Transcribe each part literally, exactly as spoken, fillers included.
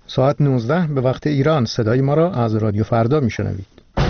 ساعت نوزده به وقت ایران صدای ما را از رادیو فردا میشنوید.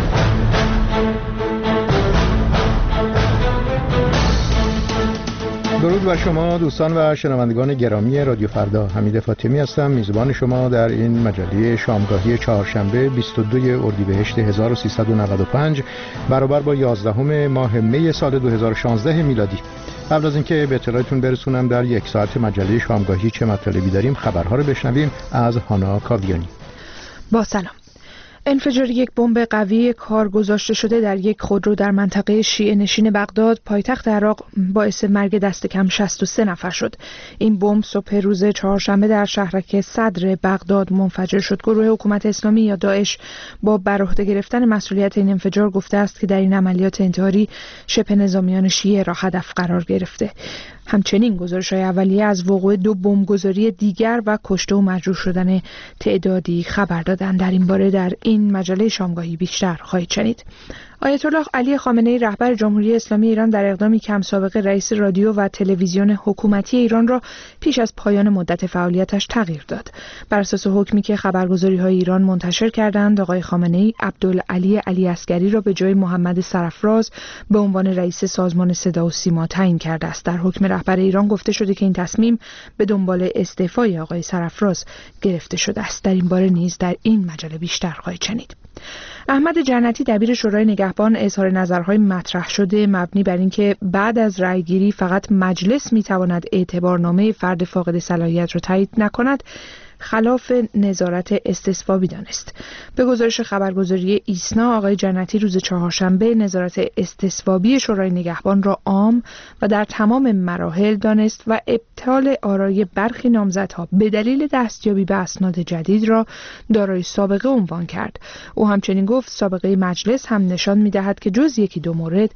درود بر شما دوستان و شنوندگان گرامی رادیو فردا. حمید فاطمی هستم، میزبان شما در این مجله شامگاهی چهارشنبه بیست و دو اردیبهشت هزار و سیصد و نود و پنج برابر با یازدهم ماه می سال دو هزار و شانزده میلادی. قبل از اینکه به اطلاعتون برسونم در یک ساعت مجله شامگاهی چه مطالبی داریم، خبرها رو بشنویم از هانا کاویانی. با سلام. انفجار یک بمب قوی کار گذاشته شده در یک خودرو در منطقه شیعه نشین بغداد پایتخت عراق باعث مرگ دست کم شصت و سه نفر شد. این بمب صبح روز چهارشنبه در شهرک صدر بغداد منفجر شد. گروه حکومت اسلامی یا داعش با بر عهده گرفتن مسئولیت این انفجار گفته است که در این عملیات انتحاری شبه نظامیان شیعه را هدف قرار گرفته. همچنین گزارش‌های اولیه از وقوع دو بمبگذاری دیگر و کشته و مجروح شدن تعدادی خبر دادند. در این باره در این مجله شامگاهی بیشتر خواهید شنید. آیت الله علی خامنه‌ای رهبر جمهوری اسلامی ایران در اقدامی کم سابقه رئیس رادیو و تلویزیون حکومتی ایران را پیش از پایان مدت فعالیتش تغییر داد. بر اساس حکمی که خبرگزاری‌های ایران منتشر کردند، آقای خامنه‌ای عبدالعلی علی عسگری را به جای محمد سرافراز به عنوان رئیس سازمان صدا و سیما تعیین کرده است. در حکم رهبر ایران گفته شده که این تصمیم به دنبال استعفای آقای سرافراز گرفته شده است. در این باره نیز در این مجله بیشتر خواهید شنید. احمد جنتی دبیر شورای نگهبان اظهار نظرهای مطرح شده مبنی بر اینکه بعد از رأیگیری فقط مجلس میتواند اعتبارنامه فرد فاقد صلاحیت را تایید نکند خلاف نظارت استصوابی دانست. به گزارش خبرگزاری ایسنا، آقای جنتی روز چهارشنبه نظارت استصوابی شورای نگهبان را عام و در تمام مراحل دانست و ابطال آرای برخی نامزدها به دلیل دستیابی به اسناد جدید را دارای سابقه عنوان کرد. او همچنین گفت سابقه مجلس هم نشان می‌دهد که جز یکی دو مورد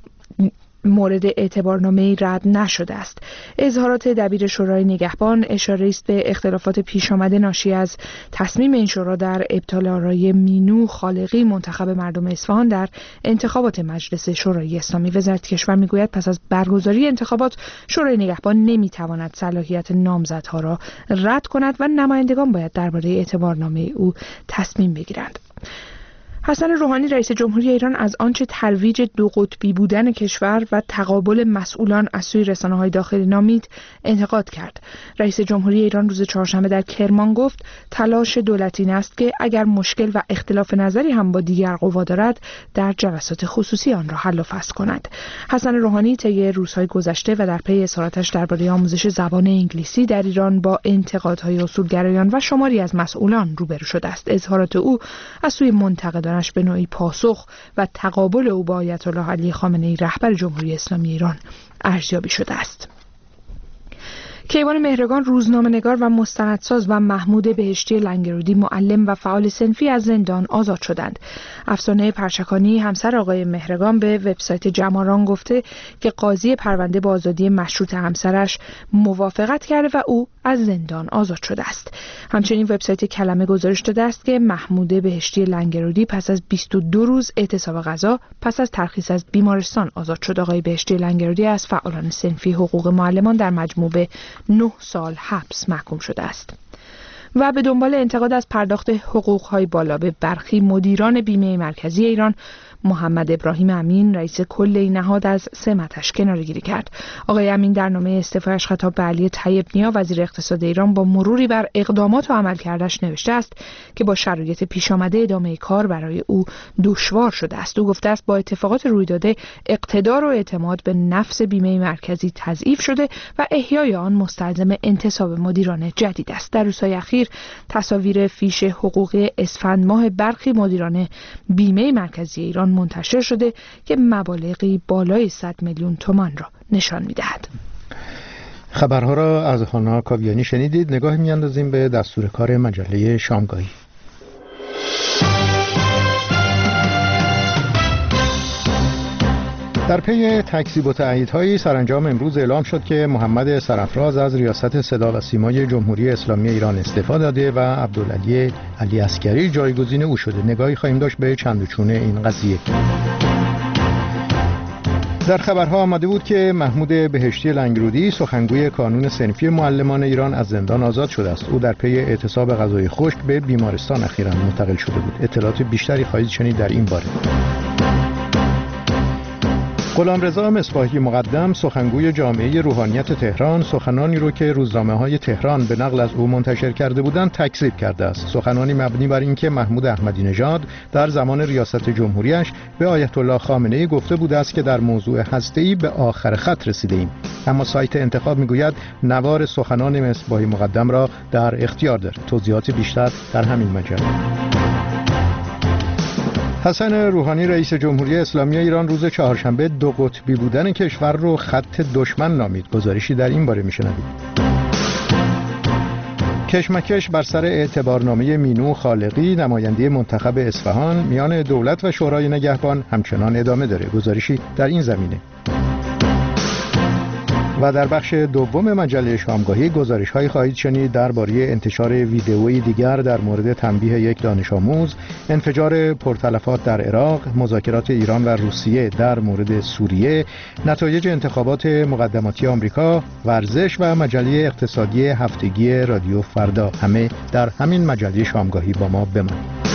مورد اعتبارنامه‌ای رد نشده است. اظهارات دبیر شورای نگهبان اشاره است به اختلافات پیش آمده ناشی از تصمیم این شورا در ابطال آرای مینو خالقی منتخب مردم اصفهان در انتخابات مجلس شورای اسلامی. وزارت کشور میگوید پس از برگزاری انتخابات شورای نگهبان نمیتواند صلاحیت نامزدها را رد کند و نمایندگان باید درباره اعتبارنامه او تصمیم بگیرند. حسن روحانی رئیس جمهوری ایران از آنچه ترویج دو قطبی بودن کشور و تقابل مسئولان از سوی رسانه‌های داخلی نامید انتقاد کرد. رئیس جمهوری ایران روز چهارشنبه در کرمان گفت تلاش دولت این است که اگر مشکل و اختلاف نظری هم با دیگر قوا دارد در جلسات خصوصی آن را حل و فصل کند. حسن روحانی طی روزهای گذشته و در پی اظهاراتش درباره آموزش زبان انگلیسی در ایران با انتقادهای اصولگرایان و شماری از مسئولان روبرو شده است. اظهارات او از سوی منتقدان به نوعی پاسخ و تقابل او با آیت الله علی خامنه‌ای رهبر جمهوری اسلامی ایران ارزیابی شده است. کیوان مهرگان روزنامه‌نگار و مستندساز و محمود بهشتی لنگرودی معلم و فعال صنفی از زندان آزاد شدند. افسانه پرچکانی همسر آقای مهرگان به وبسایت جماران گفته که قاضی پرونده با آزادی مشروط همسرش موافقت کرده و او از زندان آزاد شده است. همچنین وبسایت کلمه گزارش داده است که محمود بهشتی لنگرودی پس از بیست و دو روز اعتصاب غذا پس از ترخیص از بیمارستان آزاد شد. آقای بهشتی لنگرودی از فعالان صنفی حقوق معلمان در مجموع به نه سال حبس محکوم شده است. و به دنبال انتقاد از پرداخت حقوق‌های بالا به برخی مدیران بیمه مرکزی ایران، محمد ابراهیم امین رئیس کل این نهاد از سمتش کناره‌گیری کرد. آقای امین در نامه استعفایش خطاب به علی طیب نیا وزیر اقتصاد ایران با مروری بر اقدامات و عملکردش نوشته است که با شرایط پیش آمده ادامه کار برای او دشوار شده است. او گفته است با اتفاقات روی داده اقتدار و اعتماد به نفس بیمه مرکزی تضعیف شده و احیای آن مستلزم انتصاب مدیران جدید است. در روزهای اخیر تصاویر فیش حقوقی اسفند ماه برخی مدیران بیمه مرکزی ایران منتشر شده که مبالغی بالای صد میلیون تومان را نشان می‌دهد. خبرها را از هانا کاویانی شنیدید. نگاهی می‌اندازیم به دستور کار مجله شامگاهی. در پی تکذیب و تاییدهای سرانجام امروز اعلام شد که محمد سرافراز از ریاست صدا و سیمای جمهوری اسلامی ایران استعفا داده و عبدالعلی علی عسگری جایگزین او شده. نگاهی خواهیم داشت به چند و چون این قضیه. در خبرها آمده بود که محمود بهشتی لنگرودی سخنگوی کانون صنفی معلمان ایران از زندان آزاد شده است. او در پی اعتصاب غذای خشک به بیمارستان اخیراً منتقل شده بود. اطلاعات بیشتری خواهید شنید در این باره. غلامرضا مصباحی مقدم سخنگوی جامعه روحانیت تهران سخنانی رو که روزنامه‌های تهران به نقل از او منتشر کرده بودند تکذیب کرده است. سخنانی مبنی بر اینکه محمود احمدی نژاد در زمان ریاست جمهوریش به آیت الله خامنه‌ای گفته بوده است که در موضوع هسته‌ای به آخر خط رسیده ایم. اما سایت انتخاب میگوید نوار سخنان مصباحی مقدم را در اختیار دارد. توضیحات بیشتر در همین مجله. حسن روحانی رئیس جمهوری اسلامی ایران روز چهارشنبه دو قطبی بودن کشور رو خط دشمن نامید. گزارشی در این باره میشنوید. کشمکش بر سر اعتبارنامه مینو خالقی نماینده منتخب اصفهان میان دولت و شورای نگهبان همچنان ادامه داره. گزارشی در این زمینه. و در بخش دوم مجله شامگاهی گزارش‌هایی خواهید شنید درباره انتشار ویدئویی دیگر در مورد تنبیه یک دانش آموز، انفجار پرتلفات در عراق، مذاکرات ایران و روسیه در مورد سوریه، نتایج انتخابات مقدماتی آمریکا، ورزش و مجله اقتصادی هفتگی رادیو فردا. همه در همین مجله شامگاهی با ما بمانید.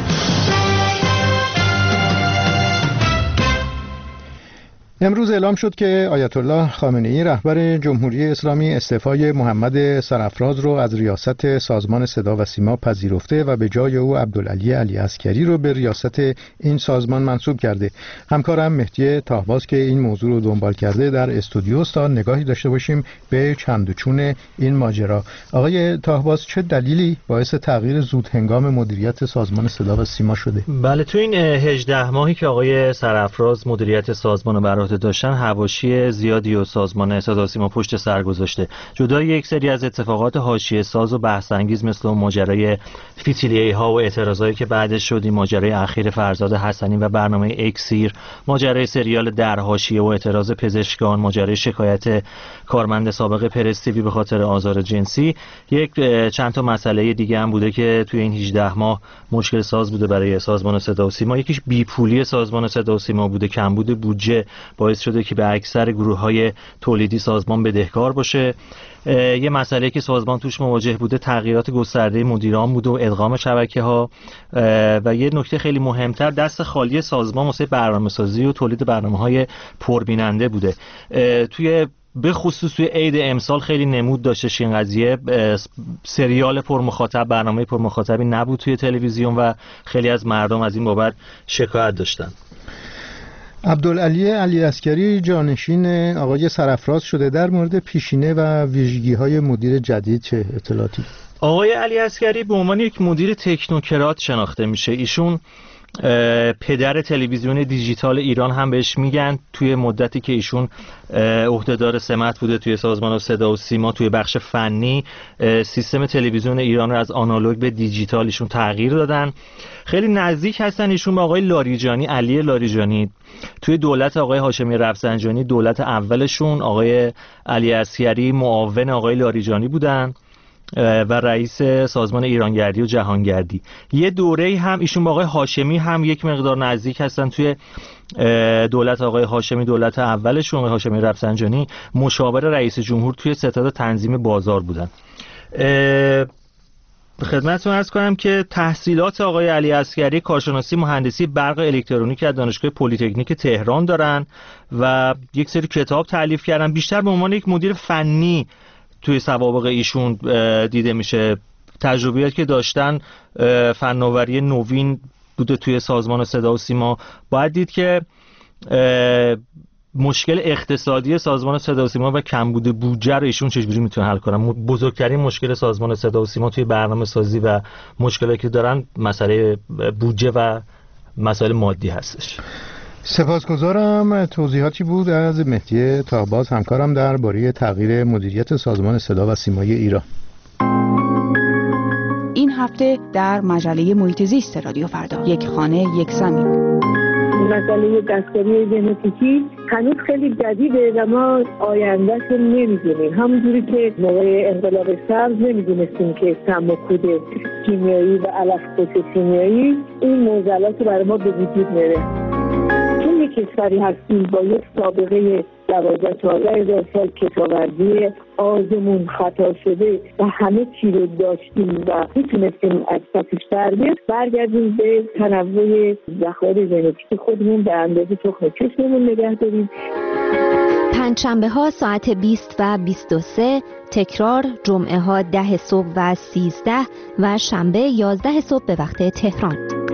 امروز اعلام شد که آیت الله خامنه‌ای رهبر جمهوری اسلامی استعفای محمد سرافراز رو از ریاست سازمان صدا و سیما پذیرفته و به جای او عبدالعلی علی عسکری رو به ریاست این سازمان منصوب کرده. همکارم مهدی طاهباز که این موضوع رو دنبال کرده در استودیو است تا نگاهی داشته باشیم به چند و چون این ماجرا. آقای طاهباز، چه دلیلی باعث تغییر زود هنگام مدیریت سازمان صدا و سیما شده؟ بله، تو این هجده ماهی که آقای سرافراز مدیریت سازمان رو داشتن، حواشی زیادی و سازمان صدا و سیما پشت سر گذاشته. جدای یک سری از اتفاقات حاشیه ساز و بحث انگیز مثل ماجرای فیتیلیه ها و اعتراضایی که بعدش شد، ماجرای اخیر فرزاد حسنی و برنامه اکسیر، ماجرای سریال در حاشیه و اعتراض پزشکان، ماجرای شکایت کارمند سابق پرس تیوی به خاطر آزار جنسی، یک چند تا مسئله دیگه هم بوده که توی این هجده ماه مشکل ساز بوده برای سازمان صدا و سیما. یکیش بیپولی سازمان صدا و سیما بوده، کمبود بودجه باعث شده که به اکثر گروه‌های تولیدی سازمان بدهکار باشه. یه مسئله که سازمان توش مواجه بوده تغییرات گسترده مدیران بود و ادغام شبکه‌ها، و یه نکته خیلی مهمتر دست خالی سازمان واسه برنامه‌سازی و تولید برنامه‌های پربیننده بوده. توی به خصوص توی عید امسال خیلی نمود داشتش این قضیه. سریال پرمخاطب، برنامه پرمخاطبی نبود توی تلویزیون و خیلی از مردم از این بابت شکایت داشتن. عبدالعلی علی عسکری جانشین آقای سرافراز شده. در مورد پیشینه و ویژگی‌های مدیر جدید چه اطلاعاتی؟ آقای علی عسکری به عنوان یک مدیر تکنوکرات شناخته میشه. ایشون پدر تلویزیون دیجیتال ایران هم بهش میگن. توی مدتی که ایشون عهدهدار سمت بوده توی سازمان صدا و سیما، توی بخش فنی سیستم تلویزیون ایران رو از آنالوگ به دیجیتال ایشون تغییر دادن. خیلی نزدیک هستن ایشون به آقای لاریجانی، علی لاریجانی. توی دولت آقای هاشمی رفسنجانی، دولت اولشون، آقای علی عسکری معاون آقای لاریجانی بودن و رئیس سازمان ایرانگردی و جهانگردی. یه دوره‌ای هم ایشون با آقای هاشمی هم یک مقدار نزدیک هستن. توی دولت آقای هاشمی، دولت اولشون، آقای هاشمی رفسنجانی مشاور رئیس جمهور توی ستاد تنظیم بازار بودن. خدمتتون عرض کنم که تحصیلات آقای علی عسکری کارشناسی مهندسی برق الکترونیک از دانشگاه پلی‌تکنیک تهران دارن و یک سری کتاب تالیف کردن. بیشتر به عنوان یک مدیر فنی توی سوابق ایشون دیده میشه. تجربیاتی که داشتن فناوری نوین بوده توی سازمان صدا و سیما. باید دید که مشکل اقتصادی سازمان صدا و سیما و کمبود بودجه رو ایشون چجوری میتونه حل کنن. بزرگترین مشکل سازمان صدا و سیما توی برنامه سازی و مشکلاتی که دارن مسئله بودجه و مسائل مادی هستش. سپاسگزارم. توضیحاتی بود از مهدی طاهباز همکارم درباره تغییر مدیریت سازمان صدا و سیمای ایران. این هفته در مجله محیط زیست رادیو فردا، یک خانه یک زمین. مسئله دستکاری ژنتیکی هنوز خیلی جدیده و ما آیندهش رو نمیدونیم. همونجوری که موقع انقلاب سبز نمیدونستیم که سم و کود کیمیایی و علف کش کیمیایی این معضلات رو برای ما به وجود میاره. چون یکی کشوری هستیم با یک سابقه دوازده چهارده هزار سال کشاورزی آزمون خطا شده و همه چی رو داشتیم و میتونستیم از پسش بر بیاد، برگردیم به تنوع ذخایر ژنتیک خودمون به اندازه تخم چشممون نگه داریم. پنجشنبه ها ساعت بیست و بیست و سه، تکرار جمعه ها ده صبح و سیزده و شنبه یازده صبح به وقت تهران.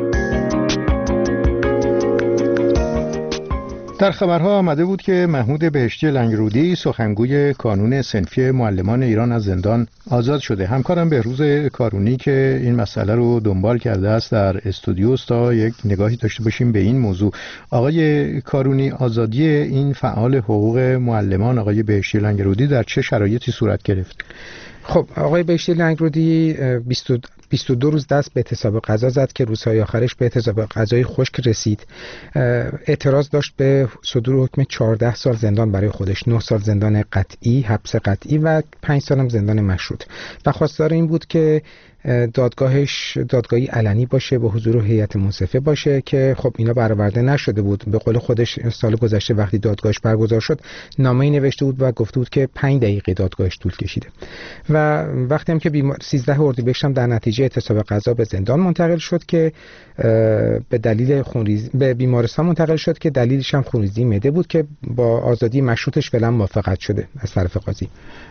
در خبرها آمده بود که محمود بهشتی لنگرودی سخنگوی کانون صنفی معلمان ایران از زندان آزاد شده. همکارم بهروز کارونی که این مسئله رو دنبال کرده است در استودیو تا یک نگاهی داشته باشیم به این موضوع. آقای کارونی، آزادی این فعال حقوق معلمان آقای بهشتی لنگرودی در چه شرایطی صورت گرفت؟ خب آقای بهشتی لنگرودی بیست و دو روز دست به اعتصاب غذا زد که روزهای آخرش به اعتصاب غذای خشک رسید. اعتراض داشت به صدور حکم چهارده سال زندان برای خودش، نه سال زندان قطعی، حبس قطعی و پنج سال هم زندان مشروط و خواستار این بود که دادگاهش دادگاهی علنی باشه، به حضور هیئت منصفه باشه که خب اینا برآورده نشده بود. به قول خودش سال گذشته وقتی دادگاهش برگزار شد نامه‌ای نوشته بود و گفته بود که پنج دقیقه دادگاهش طول کشیده و وقتی هم که بیمار... سیزده اردیبهشت هم در نتیجه اعتصاب غذا به زندان منتقل شد که به دلیل خونریزی به بیمارستان منتقل شد که دلیلش هم خونریزی معده بود که با آزادی مشروطش فعلا موافقت شده از طرف قاضی.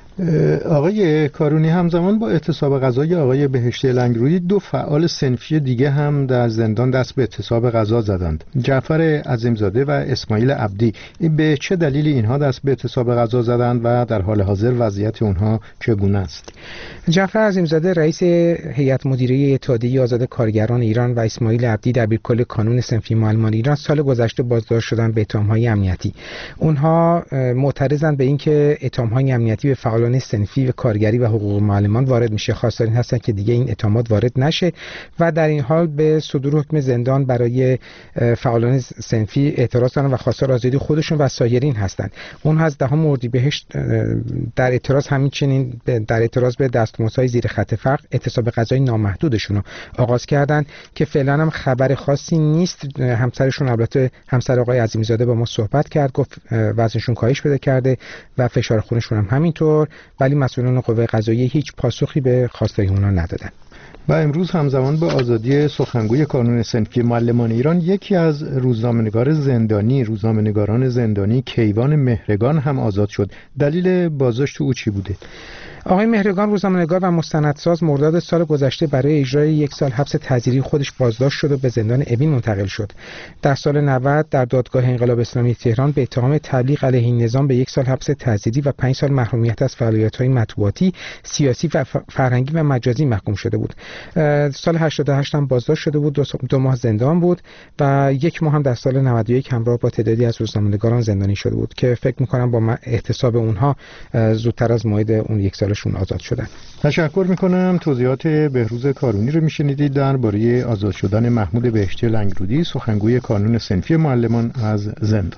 آقای کارونی، همزمان با اعتصاب غذای آقای بهشتی لنگرودی دو فعال صنفی دیگه هم در زندان دست به اعتصاب غذا زدند، جعفر عظیمزاده و اسماعیل عبدی. به چه دلیلی اینها دست به اعتصاب غذا زدند و در حال حاضر وضعیت اونها چگونه است؟ جعفر عظیمزاده رئیس هیئت مدیره اتحادیه آزاد کارگران ایران و اسماعیل عبدی دبیرکل کانون صنفی معلمان ایران سال گذشته بازداشت شدن به اتهام‌های امنیتی. اونها معترضند به اینکه اتهام‌های امنیتی به فعال صنفی و کارگری و حقوق معلمان وارد میشه. خواستار این هستن که دیگه این اتهامات وارد نشه و در این حال به صدور حکم زندان برای فعالان صنفی اعتراض دارن و خواستار آزادی خودشون و سایرین هستن. اون از دهم اردیبهشت در اعتراض همچنین در اعتراض به دستمزدهای زیر خط فقر اعتصاب غذایی نامحدودشون رو آغاز کردن که فعلا هم خبر خاصی نیست. همسرشون البته همسر آقای عظیمزاده با ما صحبت کرد، گفت وزنشون کاهش پیدا کرده و فشار خونشون هم همینطور، ولی مسئولان قوه قضاییه هیچ پاسخی به خواستای اونا ندادن. و امروز همزمان با آزادی سخنگوی کانون صنفی معلمان ایران یکی از روزنامه‌نگار زندانی روزنامه‌نگاران زندانی کیوان مهرگان هم آزاد شد. دلیل بازداشت او چی بوده؟ آقای مهرگان روزنامه‌نگار و مستندساز مرداد سال گذشته برای اجرای یک سال حبس تعزیری خودش بازداشت شد و به زندان اوین منتقل شد. در سال نود در دادگاه انقلاب اسلامی تهران به اتهام تبلیغ علیه این نظام به یک سال حبس تعزیری و پنج سال محرومیت از فعالیت‌های مطبوعاتی، سیاسی و فرهنگی و مجازی محکوم شده بود. سال هشتاد و هشت هم بازداشت شده بود، دو, دو ماه زندان بود و یک ماه هم در سال نود و یک همراه با تعدادی از روزنامه‌نگاران زندانی شده بود که فکر می‌کنم با احتساب اونها زودتر از موعد اون یک سال شون آزاد شدن. تشکر میکنم. توضیحات بهروز کارونی رو میشنیدید درباره آزاد شدن محمود بهشتی لنگرودی سخنگوی کانون صنفی معلمان از زندان.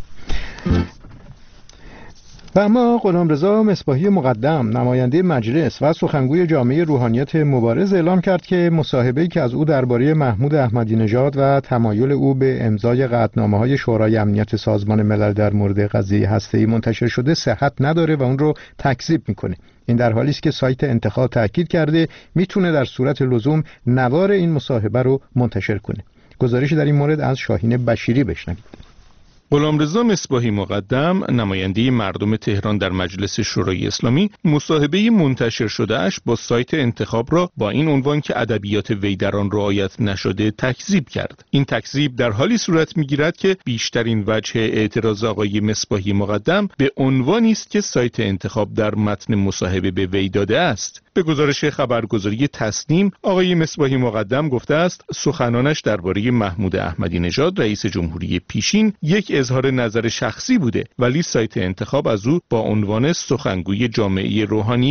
و اما غلامرضا مصباحی مقدم نماینده مجلس و سخنگوی جامعه روحانیت مبارز اعلام کرد که مصاحبه‌ای که از او درباره محمود احمدی نژاد و تمایل او به امضای قطعنامه‌های شورای امنیت سازمان ملل در مورد قضیه هسته‌ای منتشر شده صحت نداره و اون رو تکذیب میکنه. این در حالی است که سایت انتخاب تاکید کرده میتونه در صورت لزوم نوار این مصاحبه رو منتشر کنه. گزارش در این مورد از شاهین بشیری بشنوید. غلامرضا مصباحی مقدم نماینده مردم تهران در مجلس شورای اسلامی مصاحبه منتشر شده اش با سایت انتخاب را با این عنوان که ادبیات وی در آن رعایت نشده تکذیب کرد. این تکذیب در حالی صورت میگیرد که بیشترین وجه اعتراض آقای مصباحی مقدم به عنوانی است که سایت انتخاب در متن مصاحبه به وی داده است. به گزارش خبرگزاری تسنیم آقای مصباحی مقدم گفته است سخنانش درباره محمود احمدی نژاد رئیس جمهوری پیشین یک اظهار نظر شخصی بوده، ولی سایت انتخاب از او با عنوان سخنگوی جامعه روحانیت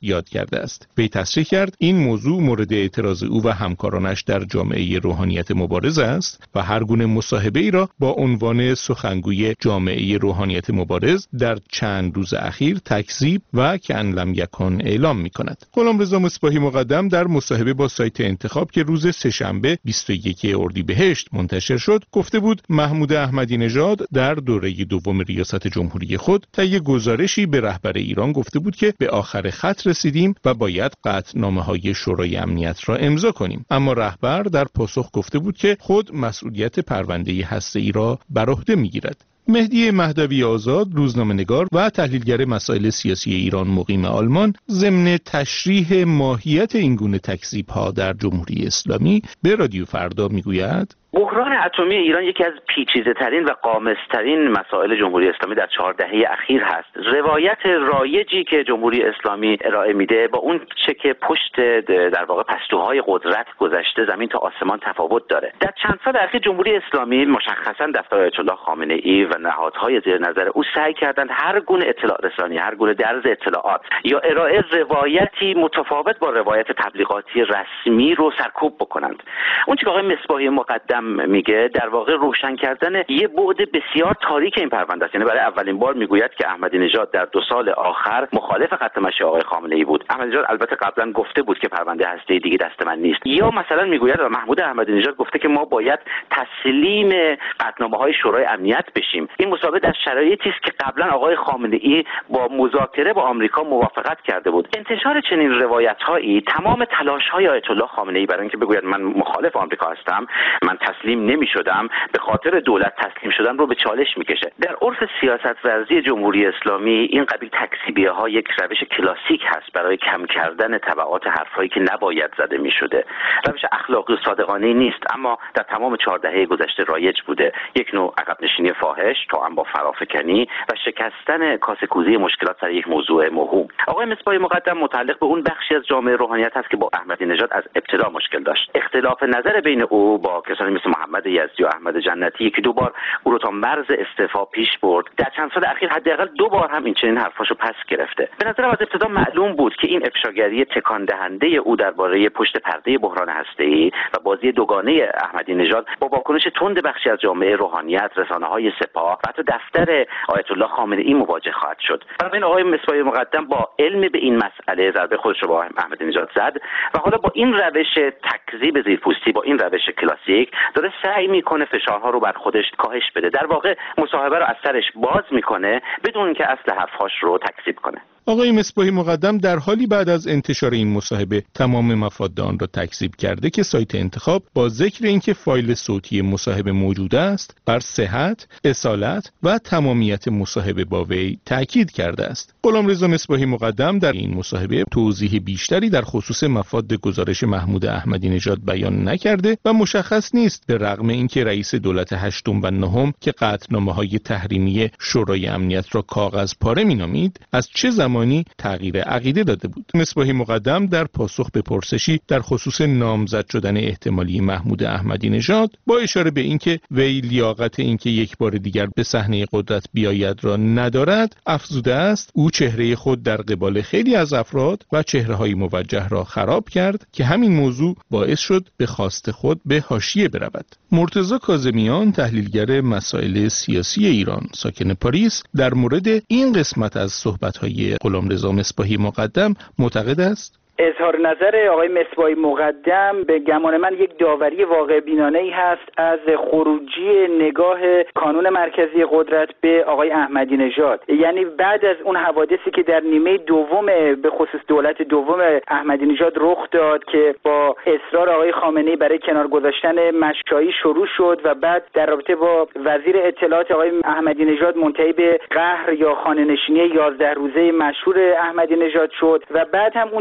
یاد کرده است. وی تصریح کرد این موضوع مورد اعتراض او و همکارانش در جامعه روحانیت مبارز است و هر گونه مصاحبه‌ای را با عنوان سخنگوی جامعه روحانیت مبارز در چند روز اخیر تکذیب و کأن لم یکن اعلام می‌کند. غلامرضا مصباحی مقدم در مصاحبه با سایت انتخاب که روز سه‌شنبه بیست و یکم اردیبهشت منتشر شد گفته بود محمود احمدی نژاد در دوره دوم ریاست جمهوری خود طی گزارشی به رهبر ایران گفته بود که به آخر خط رسیدیم و باید قطعنامه‌های شورای امنیت را امضا کنیم، اما رهبر در پاسخ گفته بود که خود مسئولیت پرونده هسته‌ای را بر عهده می‌گیرد. مهدی مهدوی آزاد، روزنامه‌نگار و تحلیلگر مسائل سیاسی ایران مقیم آلمان، ضمن تشریح ماهیت این گونه تکذیب‌ها در جمهوری اسلامی به رادیو فردا میگوید: بحران اتمی ایران یکی از پیچیده‌ترین و غامض‌ترین مسائل جمهوری اسلامی در چهار دهه اخیر هست. روایت رایجی که جمهوری اسلامی ارائه میده با اون چه که پشت در واقع پستوهای قدرت گذشته زمین تا آسمان تفاوت داره. در چند سال اخیر جمهوری اسلامی مشخصاً دفتر آیت الله خامنه‌ای و نهادهای زیر نظر او سعی کردند هر گونه اطلاع رسانی، هر گونه درز اطلاعات یا ارائه روایتی متفاوت با روایت تبلیغاتی رسمی رو سرکوب بکنند. اون چیزی که آقای مصباحی مقدم میگه در واقع روشن کردن یه بعد بسیار تاریک این پرونده است. یعنی برای اولین بار میگوید که احمدی نژاد در دو سال آخر مخالف خط مشی آقای خامنه‌ای بود. احمدی نژاد البته قبلا گفته بود که پرونده هسته‌ای دیگه دست من نیست. یا مثلا میگوید و محمود احمدی نژاد گفته که ما باید تسلیم قطعنامه‌های شورای امنیت بشیم. این مسابقه در شرایطی است که قبلا آقای خامنه‌ای با مذاکره با آمریکا موافقت کرده بود. انتشار چنین روایت‌هایی تمام تلاش‌های آیت الله خامنه‌ای برای اینکه بگوید من مخالف آمریکا هستم، من تسلیم نمی شدم، به خاطر دولت تسلیم شدن رو به چالش میکشه. در عرف سیاست ورزی جمهوری اسلامی این قبیل تکذیبیه ها یک روش کلاسیک هست برای کم کردن تبعات حرفایی که نباید زده میشده. روش اخلاقی و صادقانه نیست، اما در تمام چهار دهه گذشته رایج بوده. یک نوع عقب نشینی فاحش تا هم با فرافکنی و شکستن کاسه کوزه مشکلات سر یک موضوع موهوم. آقای مصباحی مقدم متعلق به اون بخشی از جامعه روحانیت هست که با احمدی نژاد از ابتدا مشکل داشت. اختلاف نظر بین او با کسانی مثل محمد یزدی و احمد جنتی که دو بار او رو تا مرز استعفا پیش برد، در چند سال اخیر حداقل دو بار هم این چنین حرفاشو پس گرفته. به نظرم از ابتدا معلوم بود که این افشاگری تکان دهنده او درباره پشت پرده بحران هسته‌ای و بازی دوگانه احمدی نژاد با واکنش تند بخشی از جامعه روحانیت، رسانه‌های سپاه و حتی دفتر آیت الله خامنه‌ای مواجه خواهد شد. بنابراین آقای مصباحی مقدم با علم به این مسئله ضربه خودش رو با احمدی نژاد زد و حالا با این روش تکذیب زیرپوستی، با این روش کلاسیک داره سعی میکنه فشارها رو بر خودش کاهش بده. در واقع مصاحبه رو از سرش باز میکنه بدون که اصل حرفاش رو تکذیب کنه. آقای مصباحی مقدم در حالی بعد از انتشار این مصاحبه تمام مفاد آن را تکذیب کرده که سایت انتخاب با ذکر اینکه فایل صوتی مصاحبه موجود است بر صحت، اصالت و تمامیت مصاحبه با وی تاکید کرده است. غلامرضا مصباحی مقدم در این مصاحبه توضیح بیشتری در خصوص مفاد گزارش محمود احمدی نژاد بیان نکرده و مشخص نیست به رغم اینکه رئیس دولت هشتم و نهم که قطعنامه‌های تحریمی شورای امنیت را کاغذ پاره مینامید از چه زمان تغییر عقیده داده بود. مصباحی مقدم در پاسخ به پرسشی در خصوص نامزد شدن احتمالی محمود احمدی نژاد با اشاره به اینکه وی لیاقت اینکه یک بار دیگر به صحنه قدرت بیاید را ندارد افزوده است او چهره خود در قبال خیلی از افراد و چهره‌های موجه را خراب کرد که همین موضوع باعث شد به خواست خود به حاشیه برود. مرتضی کاظمیان، تحلیلگر مسائل سیاسی ایران ساکن پاریس، در مورد این قسمت از صحبت‌های غلامرضا مصباحی مقدم معتقد است اظهار نظر آقای مصباحی مقدم به گمان من یک داوری واقع بینانه‌ای هست از خروجی نگاه کانون مرکزی قدرت به آقای احمدی نژاد. یعنی بعد از اون حوادثی که در نیمه دوم به خصوص دولت دوم احمدی نژاد رخ داد که با اصرار آقای خامنه‌ای برای کنار گذاشتن مشایی شروع شد و بعد در رابطه با وزیر اطلاعات آقای احمدی نژاد منتهی به قهر یا خانه‌نشینی یازده روزه مشهور احمدی نژاد شد و بعد هم اون چالش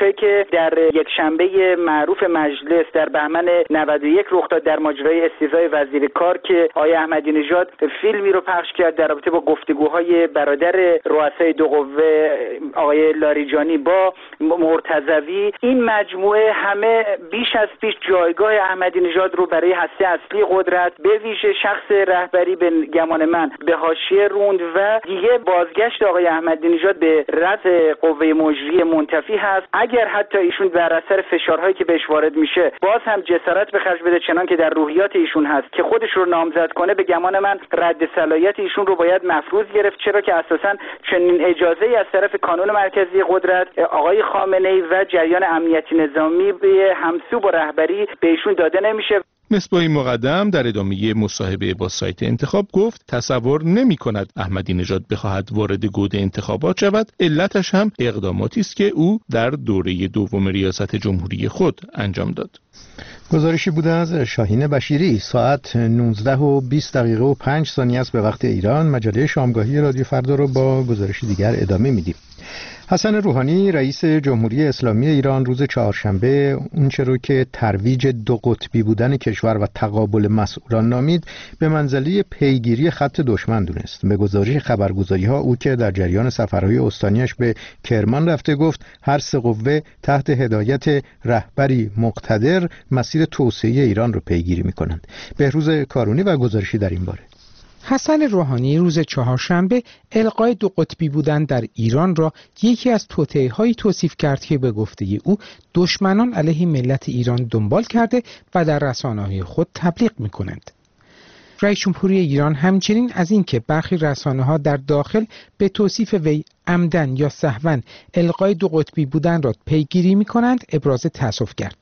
موقعی که در یک شنبه معروف مجلس در بهمن نود و یک رخ داد در ماجرای استیفای وزیر کار که آقای احمدی نژاد فیلمی رو پخش کرد در رابطه با گفتگوهای برادر رؤسای دو قوه آقای لاریجانی با مرتضوی. این مجموعه همه بیش از پیش جایگاه احمدی نژاد رو برای هسته اصلی قدرت به ویژه شخص رهبری به گمان من به حاشیه روند و دیگه بازگشت آقای احمدی نژاد به رأس قوه مجریه منتفی هست. اگر حتی ایشون بر اثر فشارهایی که بهش وارد میشه باز هم جسارت به خرج بده چنان که در روحیات ایشون هست که خودش رو نامزد کنه، به گمان من رد صلاحیت ایشون رو باید مفروض گرفت، چرا که اساساً چنین اجازه‌ای از طرف کانون مرکزی قدرت آقای خامنه‌ای و جریان امنیتی نظامی به همسو با رهبری به ایشون داده نمیشه. مصباحی مقدم در ادامه مصاحبه با سایت انتخاب گفت تصور نمی کند احمدی نژاد بخواهد وارد گود انتخابات شود، علتش هم اقداماتی است که او در دوره دوم ریاست جمهوری خود انجام داد. گزارشی بوده از شاهین بشیری. ساعت نوزده و بیست دقیقه و پنج ثانیه است به وقت ایران. مجله شامگاهی رادیو فردا رو با گزارشی دیگر ادامه میدیم. حسن روحانی رئیس جمهوری اسلامی ایران روز چهارشنبه اونچه رو که ترویج دو قطبی بودن کشور و تقابل مسئولان نامید به منزله پیگیری خط دشمن دونست. به گزارش خبرگزاری ها او که در جریان سفرهای استانیش به کرمان رفته گفت هر سه قوه تحت هدایت رهبری مقتدر مسیر توسعه ایران رو پیگیری می‌کنند. بهروز کارونی و گزارشی در این باره. حسن روحانی روز چهارشنبه القای دو قطبی بودن در ایران را یکی از توطئه‌هایی توصیف کرد که به گفته او دشمنان علیه ملت ایران دنبال کرده و در رسانه‌های خود تبلیغ می‌کنند. رئیس جمهوری ایران همچنین از اینکه برخی رسانه‌ها در داخل به توصیف وی عمدن یا سهواً القای دو قطبی بودن را پیگیری می‌کنند ابراز تأسف کرد.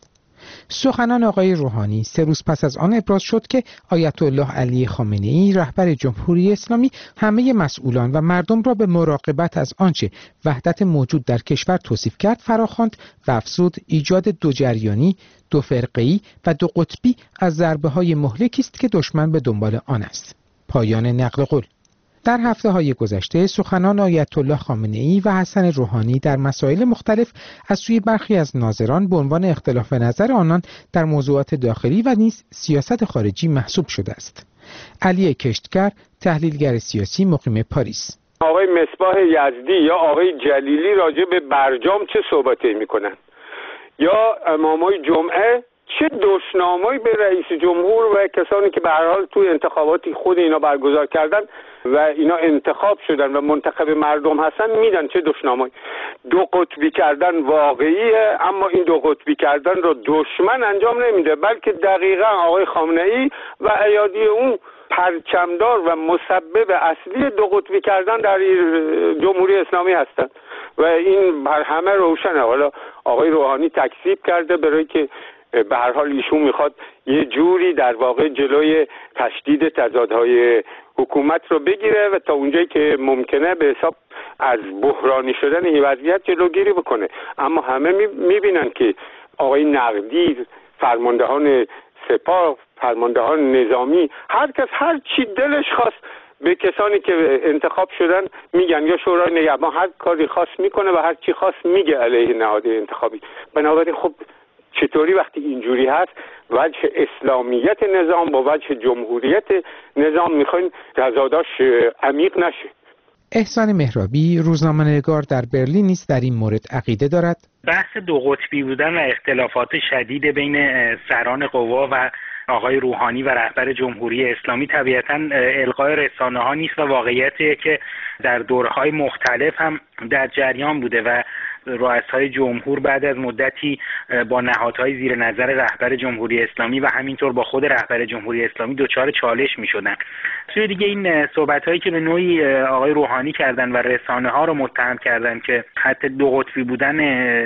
سخنان آقای روحانی سه روز پس از آن ابراز شد که آیت الله علی خامنه‌ای رهبر جمهوری اسلامی همه مسئولان و مردم را به مراقبت از آنچه وحدت موجود در کشور توصیف کرد فراخواند و افزود ایجاد دو جریانی، دو فرقه‌ای و دو قطبی از ضربه‌های مهلکی است که دشمن به دنبال آن است. پایان نقل قول. در هفته‌های گذشته سخنان آیت الله خامنه‌ای و حسن روحانی در مسائل مختلف از سوی برخی از ناظران به عنوان اختلاف نظر آنان در موضوعات داخلی و نیز سیاست خارجی محسوب شده است. علی کشتگر، تحلیلگر سیاسی مقیم پاریس: آقای مصباح یزدی یا آقای جلیلی راجع به برجام چه صحبتی میکنن؟ یا امامای جمعه چه دشنامایی به رئیس جمهور و کسانی که به هر حال توی انتخاباتی خود اینا برگزار کردن و اینا انتخاب شدن و منتخب مردم هستن میدن چه دشنامایی. دو قطبی کردن واقعیه، اما این دو قطبی کردن رو دشمن انجام نمیده، بلکه دقیقا آقای خامنه‌ای و ایادی اون پرچمدار و مسبب اصلی دو قطبی کردن در جمهوری اسلامی هستند و این بر همه روشنه. حالا آقای روحانی تکذیب کرده برای که به هر حال ایشون میخواد یه جوری در واقع جلوی تشدید تضادهای حکومت رو بگیره و تا اونجایی که ممکنه به حساب از بحرانی شدن این وضعیت جلوگیری بکنه. اما همه میبینن که آقای نقدی، فرماندهان سپاه، فرماندهان نظامی، هر کس هر چی دلش خواست به کسانی که انتخاب شدن میگن، یا شورای نگهبان هر کاری خاص میکنه و هر چی خاص میگه علیه نهاد انتخابی. بنابراین خب چطوری وقتی اینجوری هست وجه اسلامیت نظام با وجه جمهوریت نظام میخواین تضاداش عمیق نشه؟ احسان مهرابی، روزنامه‌نگار در برلین نیز در این مورد عقیده دارد. بحث دو قطبی بودن و اختلافات شدید بین سران قوا و آقای روحانی و رهبر جمهوری اسلامی طبیعتاً القای رسانه‌ها نیست و واقعیتیه که در دوره‌های مختلف هم در جریان بوده و رؤسای جمهور بعد از مدتی با نهادهای زیر نظر رهبر جمهوری اسلامی و همینطور با خود رهبر جمهوری اسلامی دچار چالش می‌شدن. سوی دیگه این صحبت‌هایی که به نوعی آقای روحانی کردن و رسانه‌ها رو متهم کردن که حتی دو قطبی بودن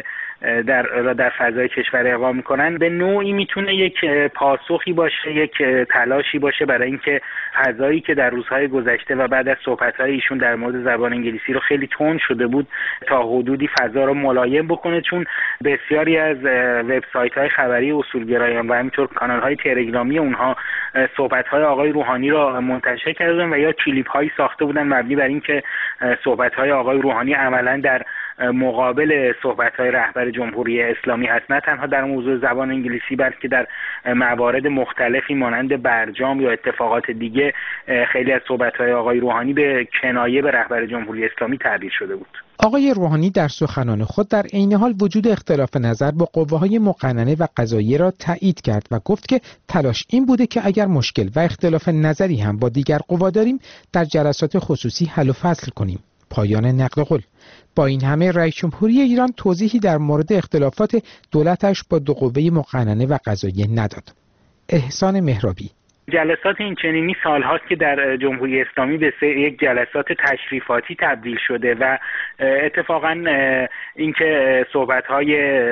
در در فضای کشور اقوا میکنن به نوعی میتونه یک پاسخی باشه، یک تلاشی باشه برای اینکه فضایی که در روزهای گذشته و بعد از صحبت‌های ایشون در مورد زبان انگلیسی رو خیلی تند شده بود تا حدودی فضا رو ملایم بکنه، چون بسیاری از وبسایت‌های خبری اصولگرایان و همینطور کانال‌های تلگرامی اونها صحبت‌های آقای روحانی را منتشر کردن و یا کلیپ‌هایی ساخته بودن مبنی بر اینکه صحبت‌های آقای روحانی عملاً در مقابل صحبت‌های رهبر جمهوری اسلامی هست، نه تنها در موضوع زبان انگلیسی بلکه در موارد مختلفی مانند برجام یا اتفاقات دیگه خیلی از صحبت‌های آقای روحانی به کنایه به رهبر جمهوری اسلامی تعبیر شده بود. آقای روحانی در سخنان خود در عین حال وجود اختلاف نظر با قوه‌های مقننه و قضاییه را تایید کرد و گفت که تلاش این بوده که اگر مشکل و اختلاف نظری هم با دیگر قوا داریم در جلسات خصوصی حل و فصل کنیم. پایان نقل قول. با این همه رئیس جمهوری ایران توضیحی در مورد اختلافات دولتش با دو قوه مقننه و قضاییه نداد. احسان مهرابی: جلسات این چنینی سالهاست که در جمهوری اسلامی به یک جلسات تشریفاتی تبدیل شده و اتفاقا اینکه صحبت‌های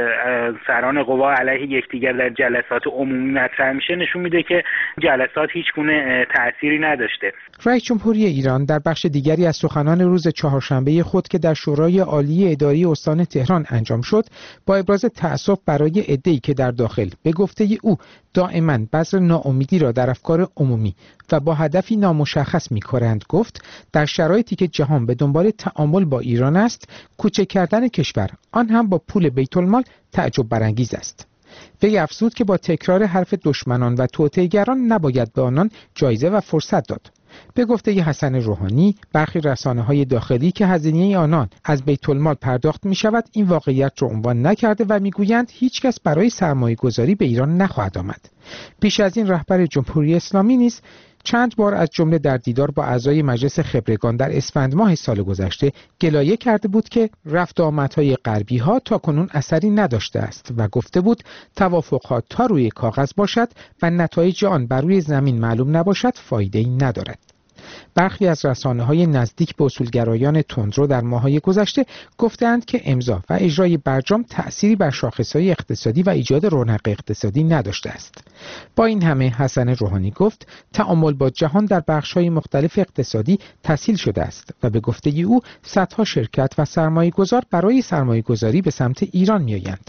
سران قوا علیه یکدیگر در جلسات عمومی مطرح میشه نشون میده که جلسات هیچ گونه تأثیری نداشته. رئیس جمهوری ایران در بخش دیگری از سخنان روز چهارشنبه خود که در شورای عالی اداری استان تهران انجام شد، با ابراز تأسف برای عده‌ای که در داخل به گفته او دائما بذر ناامیدی را در افکار عمومی و با هدفی نامشخص می‌کنند گفت در شرایطی که جهان به دنبال تعامل با ایران است، کوچک کردن کشور آن هم با پول بیت المال تعجب برانگیز است. وی افزود که با تکرار حرف دشمنان و توطئه‌گران نباید به آنان جایزه و فرصت داد. به گفته حسن روحانی، برخی رسانه‌های داخلی که هزینه آنان از بیت المال پرداخت می شود این واقعیت را عنوان نکرده و میگویند هیچ کس برای سرمایه گذاری به ایران نخواهد آمد. پیش از این رهبر جمهوری اسلامی نیز چند بار از جمله در دیدار با اعضای مجلس خبرگان در اسفند ماه سال گذشته گلایه کرده بود که رفت و آمدهای غربی ها تا کنون اثری نداشته است و گفته بود توافقات تا روی کاغذ باشد و نتایج آن بر روی زمین معلوم نباشد فایده‌ای ندارد. برخی از رسانه‌های نزدیک به اصولگرایان تندرو در ماه‌های گذشته گفتند که امضا و اجرای برجام تأثیری بر شاخص‌های اقتصادی و ایجاد رونق اقتصادی نداشته است. با این همه حسن روحانی گفت تعامل با جهان در بخش‌های مختلف اقتصادی تسهیل شده است و به گفته او صدها شرکت و سرمایه‌گذار برای سرمایه‌گذاری به سمت ایران می‌آیند.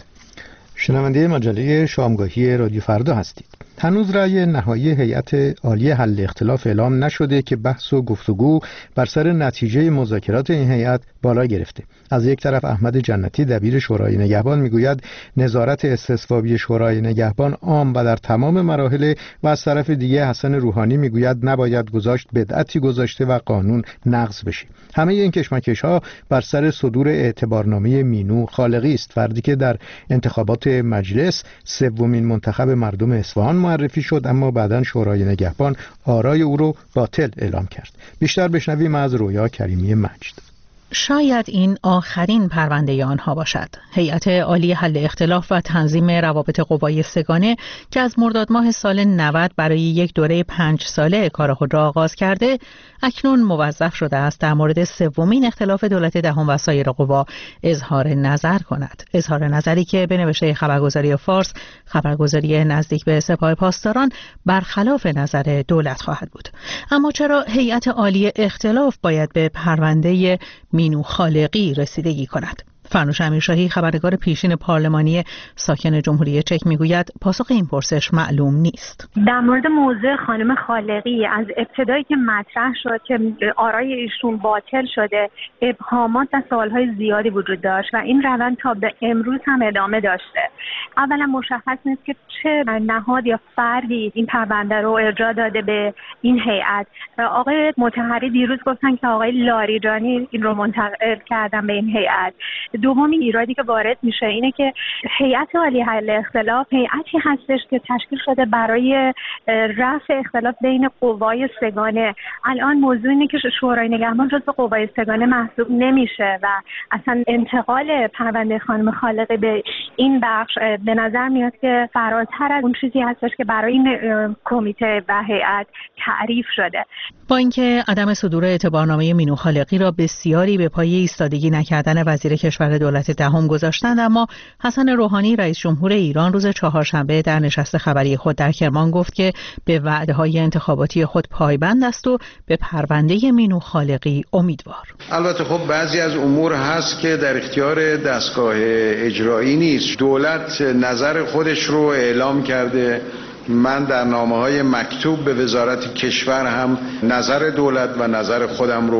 شنونده مجله شامگاهی رادیو فردا هستید. هنوز رأی نهایی هیئت عالی حل اختلاف اعلام نشده که بحث و گفتگو بر سر نتیجه مذاکرات این هیئت بالا گرفته. از یک طرف احمد جنتی دبیر شورای نگهبان میگوید نظارت استصوابی شورای نگهبان عام و در تمام مراحل و از طرف دیگه حسن روحانی میگوید نباید گذاشت بدعتی گذاشته و قانون نقض بشه. همه این کشمکش‌ها بر سر صدور اعتبارنامه مینو خالقی است، فردی که در انتخابات مجلس سومین منتخب مردم اصفهان معرفی شد اما بعداً شورای نگهبان آرای او رو باطل اعلام کرد. بیشتر بشنویم از رویا کریمی مجد. شاید این آخرین پرونده آنها باشد. هیئت عالی حل اختلاف و تنظیم روابط قوای سگانه که از مرداد ماه سال نود برای یک دوره پنج ساله کار خود را آغاز کرده، اکنون موظف شده است در مورد سومین اختلاف دولت دهم و سایر قوا اظهار نظر کند. اظهار نظری که به نوشته خبرگزاری فارس، خبرگزاری نزدیک به سپاه پاسداران، برخلاف نظر دولت خواهد بود. اما چرا هیئت عالی اختلاف باید به پرونده مینو خالقی رسیدگی کند؟ فرنوش امیرشاهی، خبرنگار پیشین پارلمانی ساکن جمهوری چک، میگوید پاسخ این پرسش معلوم نیست. در مورد موضوع خانم خالقی از ابتدایی که مطرح شد که آرای ایشون باطل شده، ابهامات و سوالهای زیادی وجود داشت و این روند تا به امروز هم ادامه داشته. اولا مشخص نیست که چه نهاد یا فردی این پرونده رو ارجاع داده به این هیئت. آقای مطهری دیروز گفتن که آقای لاریجانی این رو منتقل کردن به این هیئت. دومین ایرادی که وارد میشه اینه که هیئت عالی حل اختلاف هیئتی هستش که تشکیل شده برای رفع اختلاف بین قوای سگانه. الان موضوع اینه که شورای نگهبان جزو قوای سگانه محسوب نمیشه و اصلا انتقال پرونده خانم خالقی به این بخش به نظر میاد که فراتر از اون چیزی هستش که برای این کمیته و هیئت تعریف شده. با اینکه عدم صدور اعتبارنامه مینو خالقی را بسیاری به پای ایستادگی نکردن وزیر کشور دولت دهم گذاشتند، اما حسن روحانی رئیس جمهور ایران روز چهارشنبه در نشست خبری خود در کرمان گفت که به وعده‌های انتخاباتی خود پایبند است و به پرونده مینو خالقی امیدوار. البته خب بعضی از امور هست که در اختیار دستگاه اجرایی نیست. دولت نظر خودش رو اعلام کرده. من در نامه‌های مکتوب به وزارت کشور هم نظر دولت و نظر خودم رو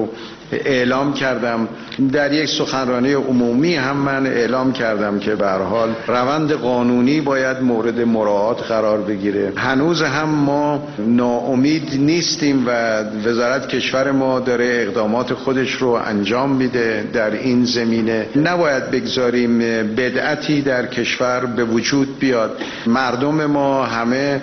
اعلام کردم. در یک سخنرانی عمومی هم من اعلام کردم که به هر حال روند قانونی باید مورد مراعات قرار بگیره. هنوز هم ما ناامید نیستیم و وزارت کشور ما داره اقدامات خودش رو انجام میده در این زمینه. نباید بگذاریم بدعتی در کشور به وجود بیاد. مردم ما همه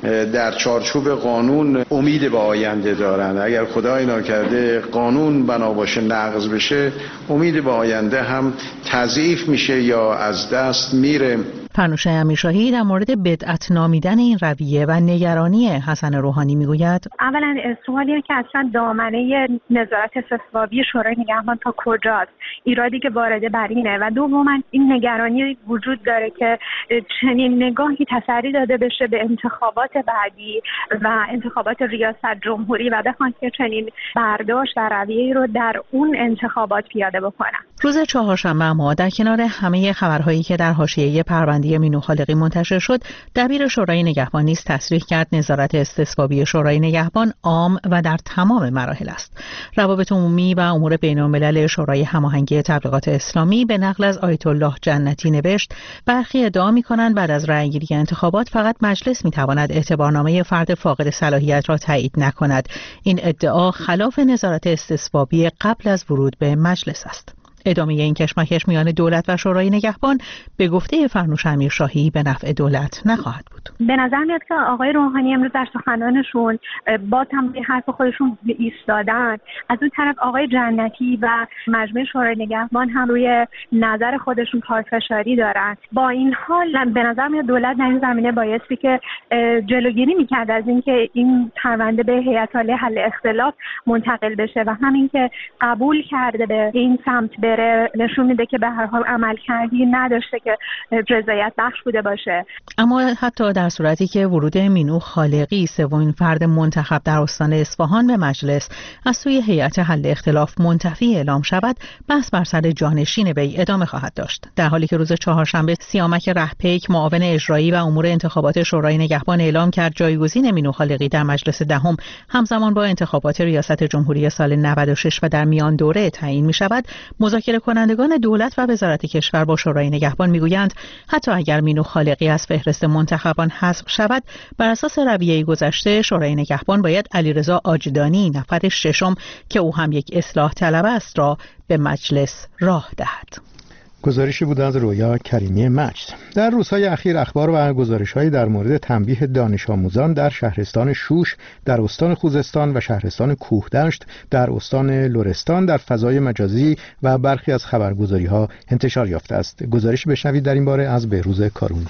در چارچوب قانون امید به آینده دارن. اگر خدای ناکرده قانون بنا باشه نقض بشه، امید به آینده هم تضعیف میشه یا از دست میره. فرنوش امیرشاهی در مورد بدعت نامیدن این رویه و نگرانی حسن روحانی میگوید: اولا سوالیه که اصلا دامنه نظارت استصوابی شورای نگهبان تا کجاست، ایرادی که وارده بر اینه، و دوما این نگرانی وجود داره که چنین نگاهی تسری داده بشه به انتخابات بعدی و انتخابات ریاست جمهوری و بخوان که چنین برداشت و رویه‌ای رو در اون انتخابات پیاده بکنن. روز چهارشنبه اما در کنار همه خبرهایی که در حاشیه پرونده مینو خالقی منتشر شد، دبیر شورای نگهبان نیز تصریح کرد نظارت استصوابی شورای نگهبان عام و در تمام مراحل است. روابط عمومی و امور بین‌الملل شورای هماهنگی تبلیغات اسلامی به نقل از آیت الله جنتی نوشت: برخی ادعا می‌کنند بعد از رأی‌گیری انتخابات فقط مجلس می‌تواند اعتبارنامه فرد فاقد صلاحیت را تایید نکند. این ادعا خلاف نظارت استصوابی قبل از ورود به مجلس است. ادامه این کشمکش میان دولت و شورای نگهبان به گفته فرنوش امیرشاهی به نفع دولت نخواهد بود. به نظر میاد که آقای روحانی امروز در سخنانشون با تمام حرف خودشون ایستادن. از اون طرف آقای جنتی و مجمع شورای نگهبان هم روی نظر خودشون پافشاری دارن. با این حال به نظر میاد دولت در این زمینه بایستی که جلوگیری میکرد از اینکه این پرونده به هیئت عالیه حل اختلاف منتقل بشه و همین که قبول کرده به این سمت بره نشون میده که به هر حال عمل کردی نداشته که رضایت بخش بوده باشه. اما حتی در صورتی که ورود مینو خالقی، سومین فرد منتخب در استان اصفهان به مجلس، از سوی هیئت حل اختلاف منتفی اعلام شود، بحث بر سر جانشین وی ادامه خواهد داشت. در حالی که روز چهارشنبه سیامک رهپیک، معاون اجرایی و امور انتخابات شورای نگهبان، اعلام کرد جایگزین مینو خالقی در مجلس دهم همزمان با انتخابات ریاست جمهوری سال نود و شش و در میان دوره تعیین می شود، مذاکره کنندگان دولت و وزارت کشور با شورای نگهبان میگویند حتی اگر مینو خالقی از فهرست منتخبان حذف شود، بر اساس رویه گذشته شورای نگهبان باید علیرضا آجدانی، نفر ششم که او هم یک اصلاح طلب است، را به مجلس راه دهد. گزارشی بود از رویا کریمی مجد. در روزهای اخیر اخبار و گزارش‌هایی در مورد تنبیه دانش آموزان در شهرستان شوش در استان خوزستان و شهرستان کوهدشت در استان لرستان در فضای مجازی و برخی از خبرگزاری‌ها انتشار یافته است. گزارشی بشنوید در این باره از بهروز کارونی.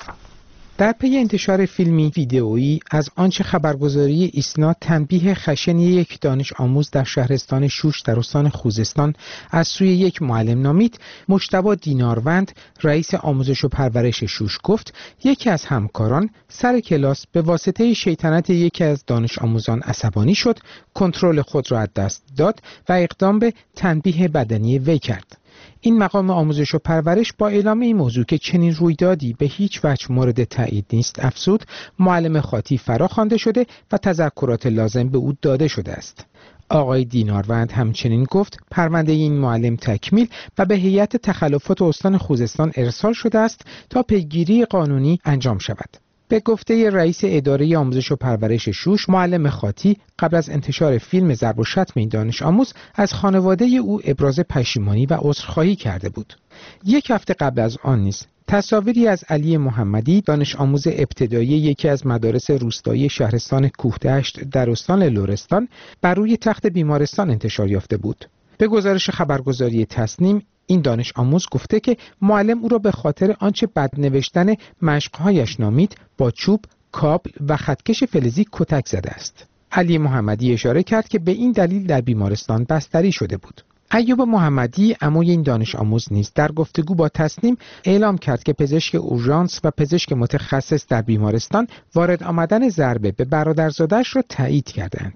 در پی انتشار فیلمی ویدئویی از آنچه خبرگزاری ایسنا تنبیه خشن یک دانش آموز در شهرستان شوش در استان خوزستان از سوی یک معلم نامید، مجتبی دیناروند، رئیس آموزش و پرورش شوش گفت یکی از همکاران سر کلاس به واسطه شیطنت یکی از دانش آموزان عصبانی شد، کنترل خود را از دست داد و اقدام به تنبیه بدنی وی کرد. این مقام آموزش و پرورش با اعلام این موضوع که چنین رویدادی به هیچ وجه مورد تایید نیست افزود معلم خاطی فرا خوانده شده و تذکرات لازم به او داده شده است. آقای دیناروند همچنین گفت پرونده این معلم تکمیل و به هیئت تخلفات استان خوزستان ارسال شده است تا پیگیری قانونی انجام شود. به گفته رئیس اداره آموزش و پرورش شوش، معلم خاطی قبل از انتشار فیلم ضرب و شتم این دانش آموز از خانواده او ابراز پشیمانی و عذرخواهی کرده بود. یک هفته قبل از آن نیز تصاویری از علی محمدی، دانش آموز ابتدایی یکی از مدارس روستایی شهرستان کوهدشت در استان لرستان، بر روی تخت بیمارستان انتشار یافته بود. به گزارش خبرگزاری تصنیم، این دانش آموز گفته که معلم او را به خاطر آنچه بد نوشتن مشق‌هایش نامید با چوب، کابل و خطکش فلزی کتک زده است. علی محمدی اشاره کرد که به این دلیل در بیمارستان بستری شده بود. ایوب محمدی، عموی این دانش آموز نیز در گفتگو با تصنیم اعلام کرد که پزشک اورژانس و پزشک متخصص در بیمارستان وارد آمدن ضربه به برادرزاده‌اش را تایید کردند.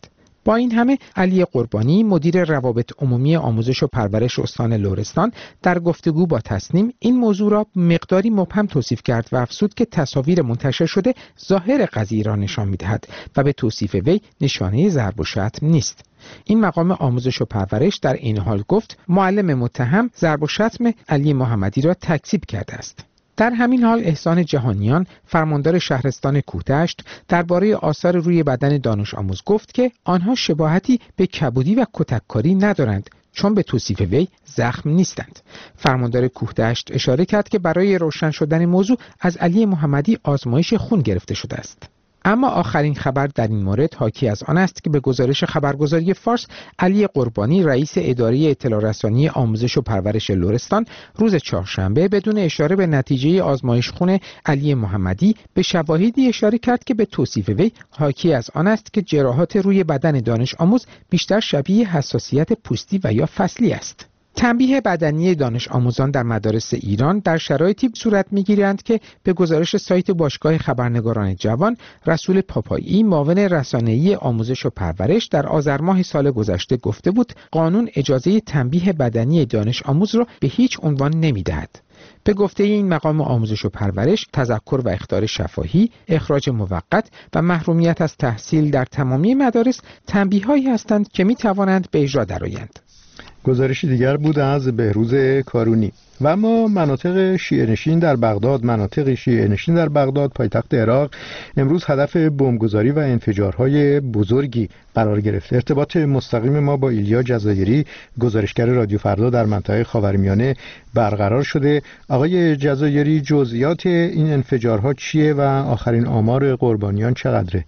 با این همه علی قربانی مدیر روابط عمومی آموزش و پرورش استان لرستان در گفتگو با تسنیم این موضوع را مقداری مبهم توصیف کرد و افزود که تصاویر منتشر شده ظاهر قضیه را نشان می‌دهد و به توصیف وی نشانه ضرب و شتم نیست. این مقام آموزش و پرورش در این حال گفت معلم متهم ضرب و شتم علی محمدی را تکذیب کرده است. در همین حال احسان جهانیان فرماندار شهرستان کوهدشت درباره آثار روی بدن دانش آموز گفت که آنها شباهتی به کبودی و کتککاری ندارند چون به توصیف وی زخم نیستند. فرماندار کوهدشت اشاره کرد که برای روشن شدن موضوع از علی محمدی آزمایش خون گرفته شده است. اما آخرین خبر در این مورد حاکی از آن است که به گزارش خبرگزاری فارس علی قربانی رئیس اداره اطلاع رسانی آموزش و پرورش لرستان روز چهارشنبه بدون اشاره به نتیجه آزمایش خون علی محمدی به شواهدی اشاره کرد که به توصیف وی حاکی از آن است که جراحات روی بدن دانش آموز بیشتر شبیه حساسیت پوستی و یا فصلی است. تنبیه بدنی دانش آموزان در مدارس ایران در شرایطی صورت می‌گیرند که به گزارش سایت باشگاه خبرنگاران جوان رسول پاپایی معاون رسانه‌ای آموزش و پرورش در آذر ماه سال گذشته گفته بود قانون اجازه تنبیه بدنی دانش آموز را به هیچ عنوان نمی‌دهد. به گفته این مقام آموزش و پرورش تذکر و اخطار شفاهی، اخراج موقت و محرومیت از تحصیل در تمامی مدارس تنبیه‌هایی هستند که می‌توانند به اجرا درآیند. گزارشی دیگر بود از بهروز کارونی. و اما مناطق شیعه نشین در بغداد مناطق شیعه نشین در بغداد پایتخت عراق امروز هدف بمبگذاری و انفجارهای بزرگی قرار گرفت. ارتباط مستقیم ما با ایلیا جزایری گزارشگر رادیو فردا در منطقه خاورمیانه برقرار شده. آقای جزایری جزئیات این انفجارها چیه و آخرین آمار قربانیان چقدره؟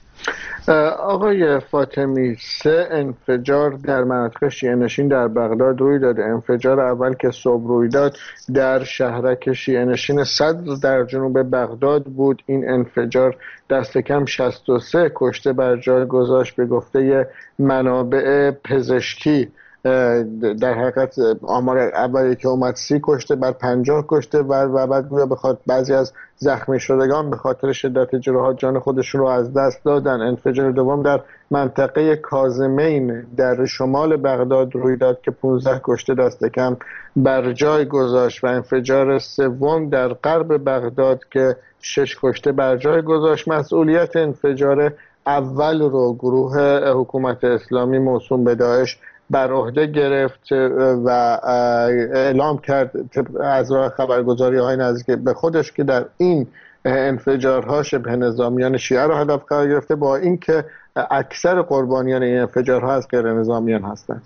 آقای فاطمی، سه انفجار در مناطق شیعه نشین در بغداد روی داده. انفجار اول که صبح روی داد در شهرک شیعه نشین صدر در جنوب بغداد بود. این انفجار دست کم شصت و سه کشته بر جای گذاشت. به گفته منابع پزشکی در حقیقت آمار اولی که اومد سی کشته بر پنجاه کشته و بعد گویا بخاطر بعضی از زخمی شدگان به خاطر شدت جراحات جان خودشون رو از دست دادن. انفجار دوم در منطقه کاظمین در شمال بغداد روی داد که پانزده کشته دست کم بر جای گذاشت و انفجار سوم در غرب بغداد که شش کشته بر جای گذاشت. مسئولیت انفجار اول رو گروه حکومت اسلامی موسوم به داعش بر عهده گرفت و اعلام کرد از راه خبرگزاری های نزدیک به خودش که در این انفجارها شبه نظامیان شیعه را هدف قرار گرفته، با اینکه اکثر قربانیان این انفجارها از غیر نظامیان هستند.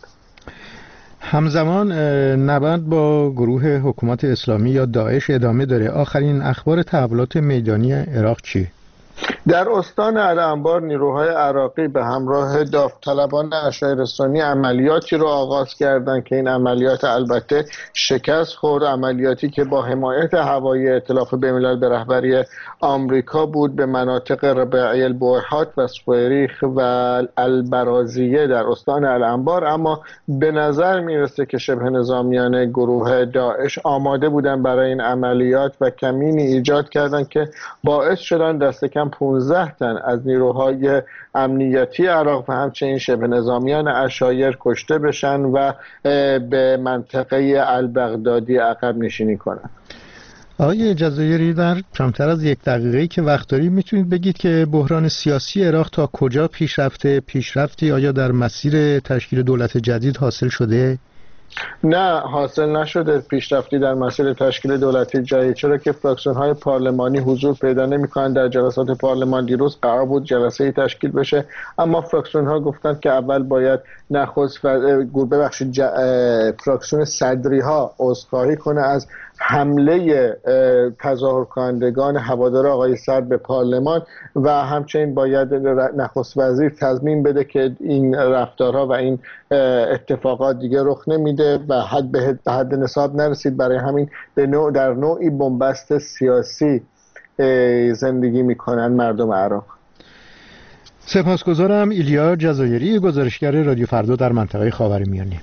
همزمان نبرد با گروه حکومت اسلامی یا داعش ادامه داره. آخرین اخبار تحولات میدانی عراق چی؟ در استان الانبار نیروهای عراقی به همراه داوطلبان عشایر سنی عملیاتی را آغاز کردند که این عملیات البته شکست خورد. عملیاتی که با حمایت هوایی ائتلاف بین‌الملل به رهبری آمریکا بود به مناطق رباعی البویحات و سویریخ و البرازیه در استان الانبار، اما به نظر میرسه که شبه نظامیان گروه داعش آماده بودند برای این عملیات و کمینی ایجاد کردند که باعث شدن دست کم پانزده تن از نیروهای امنیتی عراق و همچنین شبه نظامیان عشایر کشته بشن و به منطقه البغدادی عقب نشینی کنند. آقای جزایری، در کمتر از یک دقیقه‌ای که وقت دارید میتونید بگید که بحران سیاسی عراق تا کجا پیش رفته؟ پیشرفتی آیا در مسیر تشکیل دولت جدید حاصل شده؟ نه، حاصل نشده پیشرفتی در مسیر تشکیل دولتی جدید، چرا که فراکسیون های پارلمانی حضور پیدا نمی‌کنند. در جلسات پارلمان دیروز قرار بود جلسه تشکیل بشه، اما فراکسیون ها گفتند که اول باید نخست و ببخشید ج... فراکسیون صدری ها عذرخواهی کنه از حمله تظاهر کنندگان هوادار آقای صدر به پارلمان و همچنین باید نخست وزیر تضمین بده که این رفتارها و این اتفاقات دیگه رخ نمیده و حد به حد نصاب نرسید. برای همین به نوع در نوعی بنبست سیاسی زندگی میکنن مردم عراق. سپاسگزارم. ایلیا جزایری، گزارشگر رادیو فردا در منطقه خاورمیانه.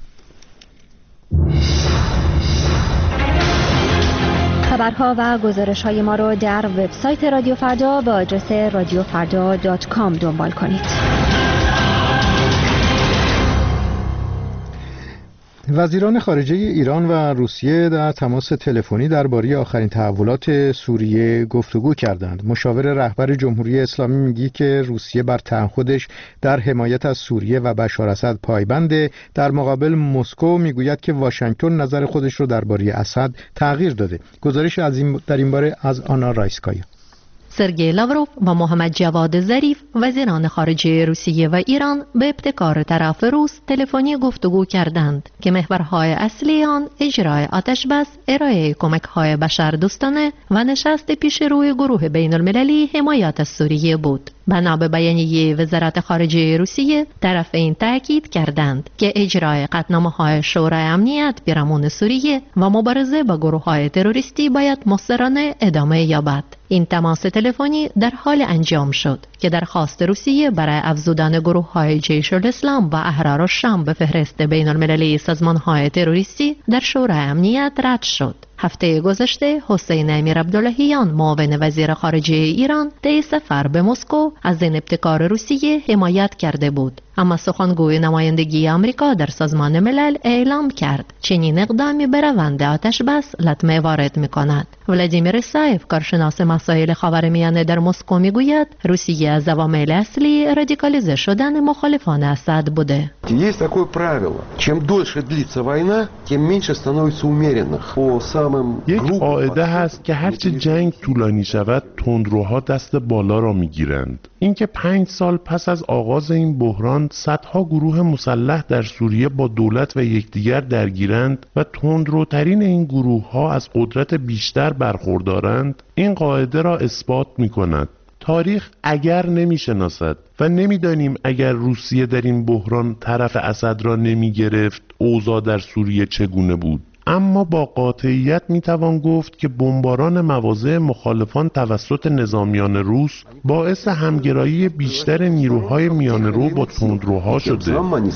خبرها و گزارش‌های ما رو در وبسایت رادیو فردا با آدرس رادیو فردا دات کام دنبال کنید. وزیران خارجه ایران و روسیه در تماس تلفنی درباره آخرین تحولات سوریه گفتگو کردند. مشاور رهبر جمهوری اسلامی میگه که روسیه بر تعهدش در حمایت از سوریه و بشار اسد پایبنده. در مقابل مسکو میگوید که واشنگتن نظر خودش رو درباره اسد تغییر داده. گزارش از این در این باره از آنا رایسکایا. سرگئی لاوروف و محمد جواد ظریف وزیران خارجه روسیه و ایران به ابتکار طرف روس تلفنی گفتگو کردند که محورهای اصلی آن اجرای آتشبس، ارائه کمک‌های بشردوستانه و نشست پیش روی گروه بین المللی حمایت از سوریه بود. بنا به بیانیه وزارت خارجه روسیه، طرفین تاکید کردند که اجرای قطعنامه‌های شورای امنیت پیرامون سوریه و مبارزه با گروه‌های تروریستی باید مستمرانه ادامه یابد. این تماس تلفنی در حال انجام شد که درخواست روسیه برای افزودن گروه‌های جیش الاسلام و احرار الشام به فهرست بین المللی سازمان‌های تروریستی در شورای امنیت رد شد. هفته گذشته حسین امیر عبداللهیان معاون وزیر خارجه ایران طی سفر به مسکو از این ابتکار روسیه حمایت کرده بود، اما سخنگوی نمایندگی آمریکا در سازمان ملل اعلام کرد چنین اقدامی به روند آتش بس لطمه وارد می‌کند. ولادیمیر سایف، کارشناس مسائل خاورمیانه در مسکو، میگوید روسیه از عوامل اصلی رادیکالیزه شدن مخالفان اسد بوده. Есть такое правило: чем дольше длится война, тем меньше становится умеренных. по самым یک قاعده هست که هرچه جنگ طولانی شود تندروها دست بالا را میگیرند. اینکه پنج سال پس از آغاز این بحران صدها گروه مسلح در سوریه با دولت و یکدیگر درگیرند و تندروترین این گروه ها از قدرت بیشتر برخوردارند، این قاعده را اثبات می کند. تاریخ اگر نمی شناسد و نمی دانیم اگر روسیه در این بحران طرف اسد را نمی گرفت اوضاع در سوریه چگونه بود. اما با قاطعیت میتوان گفت که بمباران مواضع مخالفان توسط نظامیان روس باعث همگرایی بیشتر نیروهای میانه‌رو با تندروها شده.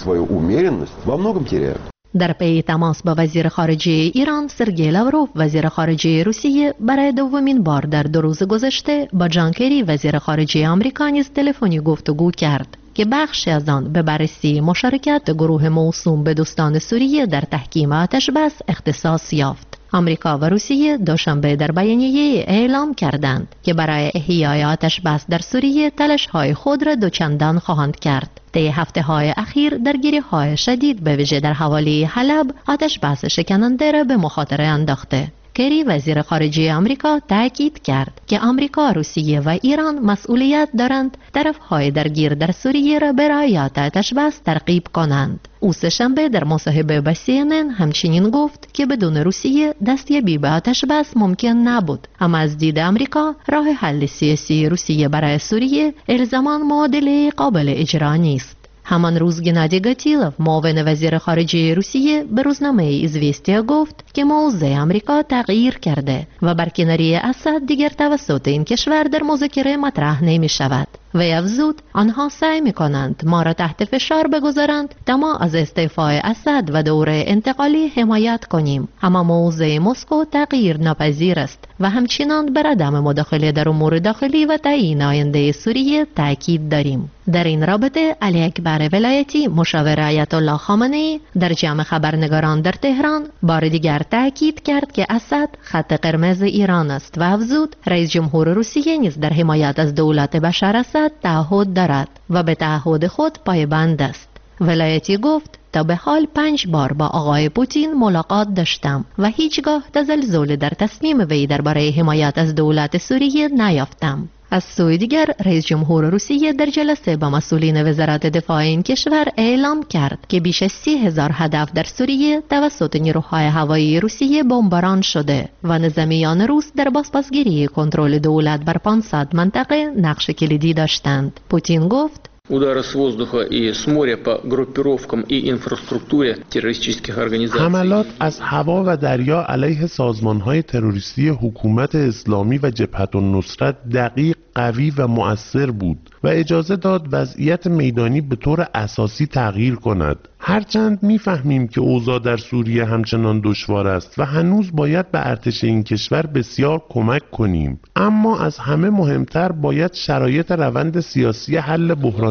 در پی تماس با وزیر خارجه ایران سرگئی لاوروف، وزیر خارجه روسیه برای دومین بار در دو روز گذشته با جان کری وزیر خارجه آمریکا نیز تلفنی گفتگو کرد که بخشی از آن به بررسی مشارکت گروه موسوم به دوستان سوریه در تحکیم آتش بس اختصاص یافت. آمریکا و روسیه دوشنبه در بیانیه اعلام کردند که برای احیای آتش بس در سوریه تلاش‌های خود را دوچندان خواهند کرد. طی هفته‌های اخیر درگیری‌های شدید به ویژه در حوالی حلب آتش بس شکننده را به مخاطره انداخته. کری وزیر خارجه آمریکا تاکید کرد که آمریکا، روسیه و ایران مسئولیت دارند طرف‌های درگیر در سوریه را به رعایت آتش بس ترغیب کنند. او سه‌شنبه در مصاحبه با سی ان ان همچنین گفت که بدون روسیه دستیابی به آتش بس ممکن نبود، اما از دید آمریکا راه حل سیاسی روسیه برای سوریه الزاما معادله قابل اجرا نیست. همان روز گنادی گاتیلوف، معاون وزیر خارجه روسیه، به روزنامه ایزویستیا گفت که موضع آمریکا تغییر کرده و برکناری اسد دیگر توسط این کشور در مذاکره مطرح نمی شود. و افزود آنها سعی می کنند ما را تحت فشار بگذارند تا ما از استعفای اسد و دوره انتقالی حمایت کنیم، اما موضع مسکو تغییر ناپذیر است و همچنان بر عدم مداخله در امور داخلی و تعیین آینده سوریه تاکید داریم. در این رابطه علی اکبر ولایتی، مشاور آیت الله خامنه‌ای، در جمع خبرنگاران در تهران بار دیگر تاکید کرد که اسد خط قرمز ایران است و افزود رئیس جمهور روسیه نیز در حمایت از دولت بشار اسد تعهد دارد و به تعهد خود پایبند است. ولایتی گفت تا به حال پنج بار با آقای پوتین ملاقات داشتم و هیچگاه تزلزل در تصمیم وی درباره حمایت از دولت سوریه نیافتم. از سوی دیگر رئیس جمهور روسیه در جلسه با مسئولین وزارت دفاع این کشور اعلام کرد که بیش از سی هزار هدف در سوریه توسط نیروهای هوایی روسیه بمباران شده و نظامیان روس در بازپسگیری کنترل دولت بر پانصد منطقه نقش کلیدی داشتند. پوتین گفت удары с воздуха и с моря по группировкам и инфраструктуре террористических организаций. حملات از هوا و دریا علیه سازمان‌های تروریستی حکومت اسلامی و جبهت النصرت دقیق، قوی و مؤثر بود و اجازه داد وضعیت میدانی به طور اساسی تغییر کند. هرچند میفهمیم که اوضاع در سوریه همچنان دشوار است و هنوز باید به ارتش این کشور بسیار کمک کنیم، اما از همه مهمتر باید شرایط روند سیاسی حل بحران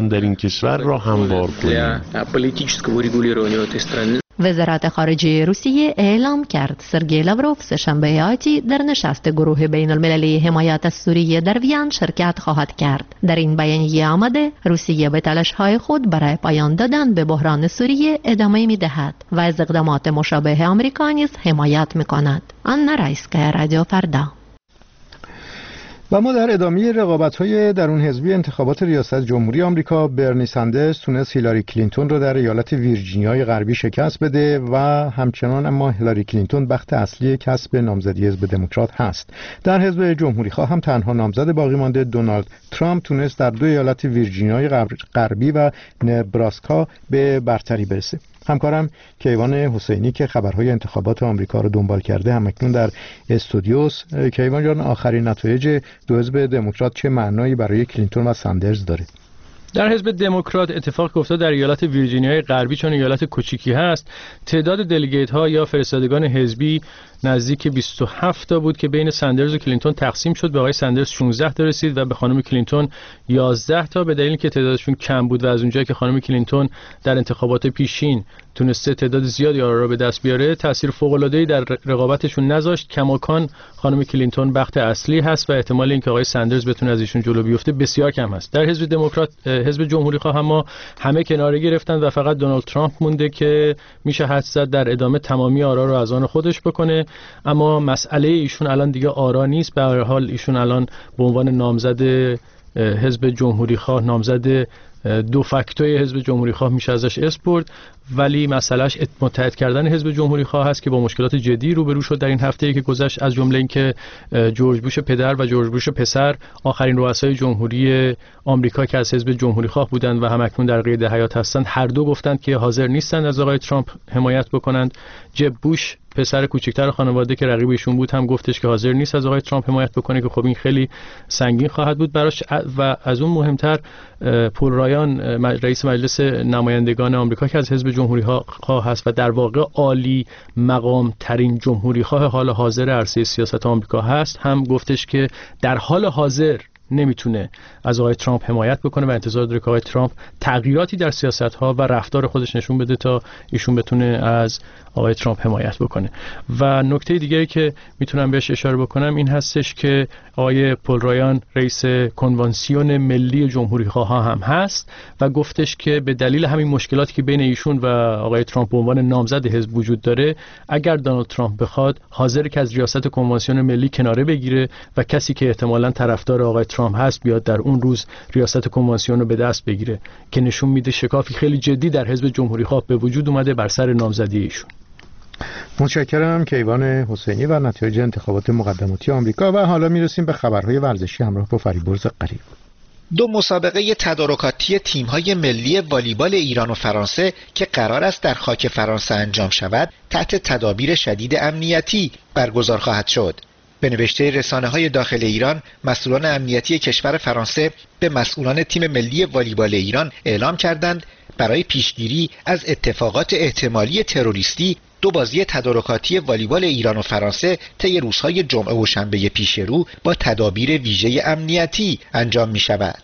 ایران در این کشور را هموار کنیم. وزارت خارجه روسیه اعلام کرد سرگئی لاوروف سه‌شنبه آتی در نشست گروه بین المللی حمایت از سوریه در وین شرکت خواهد کرد. در این بیانیه آمده روسیه به تلاش‌های خود برای پایان دادن به بحران سوریه ادامه می‌دهد و از اقدامات مشابه آمریکا نیز حمایت می‌کند. آنا رایسکا، رادیو فردا. و ما در ادامه رقابت‌های درون حزبی انتخابات ریاست جمهوری آمریکا، برنی ساندرز تونست هیلاری کلینتون را در ایالت ویرجینیای غربی شکست بده و همچنان اما هیلاری کلینتون بخت اصلی کسب نامزدی حزب دموکرات هست. در حزب جمهوری‌خواه هم تنها نامزد باقی مانده دونالد ترامپ تونست در دو ایالت ویرجینیای غربی و نبراسکا به برتری برسه. همکارم کیوان حسینی که خبرهای انتخابات آمریکا رو دنبال کرده همکنون در استودیوس. کیوان جان، آخرین نتایج دو حزب دموکرات چه معنایی برای کلینتون و ساندرز داره؟ در حزب دموکرات اتفاق افتاد در ایالت ویرجینیای غربی، چون ایالت کوچیکی هست، تعداد دلیگیت ها یا فرستادگان حزبی نزدیک بیست و هفت تا بود که بین ساندرز و کلینتون تقسیم شد. به آقای ساندرز شانزده تا رسید و به خانم کلینتون یازده تا، به دلیلی که تعدادشون کم بود و از اونجایی که خانم کلینتون در انتخابات پیشین تونسته تعداد زیادی آرا را به دست بیاره، تاثیر فوق‌العاده‌ای در رقابتشون نذاشت. کماکان خانم کلینتون بخت اصلی هست و احتمال اینکه آقای ساندرز بتونه از ایشون جلو بیفته بسیار کم هست. در حزب دموکرات، حزب جمهوری‌خواه اما همه کناره گرفتن و فقط دونالد ترامپ مونده که میشه حدس زد در ادامه تمامی آرا رو از آن خودش بکنه. اما مسئله ایشون الان دیگه آرا نیست. به هر حال ایشون الان به عنوان نامزد حزب جمهوری‌خواه، نامزد دو فاکتوی حزب جمهوری‌خواه میشه ازش اسم برد، ولی مسئلهش متحد کردن حزب جمهوری‌خواه هست که با مشکلات جدی روبرو شد در این هفته‌ای که گذشت، از جمله اینکه جورج بوش پدر و جورج بوش پسر آخرین رؤسای جمهوری آمریکا که از حزب جمهوری‌خواه بودند و همکنون در قید حیات هستند، هر دو گفتند که حاضر نیستند از آقای ترامپ حمایت بکنند. جب بوش پسر کوچکتر خانواده که رقیب ایشون بود هم گفتش که حاضر نیست از آقای ترامپ حمایت بکنه که خب این خیلی سنگین خواهد بود براش. و از اون مهمتر پول رایان رئیس مجلس نمایندگان آمریکا که از حزب جمهوری‌خواه هست و در واقع عالی مقام ترین جمهوری‌خواه حال حاضر عرصه سیاست آمریکا هست، هم گفتش که در حال حاضر نمیتونه از آقای ترامپ حمایت بکنه و انتظار داره که آقای ترامپ تغییراتی در سیاست‌ها و رفتار خودش نشون بده تا ایشون بتونه از آقای ترامپ حمایت بکنه. و نکته دیگری که میتونم بهش اشاره بکنم این هستش که آقای پول رایان رئیس کنوانسیون ملی جمهوری‌خواه هم هست و گفتش که به دلیل همین مشکلاتی که بین ایشون و آقای ترامپ به عنوان نامزد حزب وجود داره، اگر دونالد ترامپ بخواد حاضر که از ریاست کنوانسیون ملی کناره بگیره و کسی که احتمالاً طرفدار آقای ترامپ هست بیاد در اون روز ریاست کنوانسیون رو به دست بگیره، که نشون میده شکافی خیلی جدی در حزب جمهوری‌خواه به وجود اومده بر سر نامزدی ایشون. متشکرم کیوان حسینی و نتایج انتخابات مقدماتی آمریکا. و حالا میرسیم به خبرهای ورزشی همراه با فریبرز قریب. دو مسابقه تدارکاتی تیم‌های ملی والیبال ایران و فرانسه که قرار است در خاک فرانسه انجام شود، تحت تدابیر شدید امنیتی برگزار خواهد شد. به نوشته رسانه‌های داخل ایران، مسئولان امنیتی کشور فرانسه به مسئولان تیم ملی والیبال ایران اعلام کردند برای پیشگیری از اتفاقات احتمالی تروریستی دو بازی تدارکاتی والیبال ایران و فرانسه طی روزهای جمعه و شنبه پیش رو با تدابیر ویژه امنیتی انجام می شود.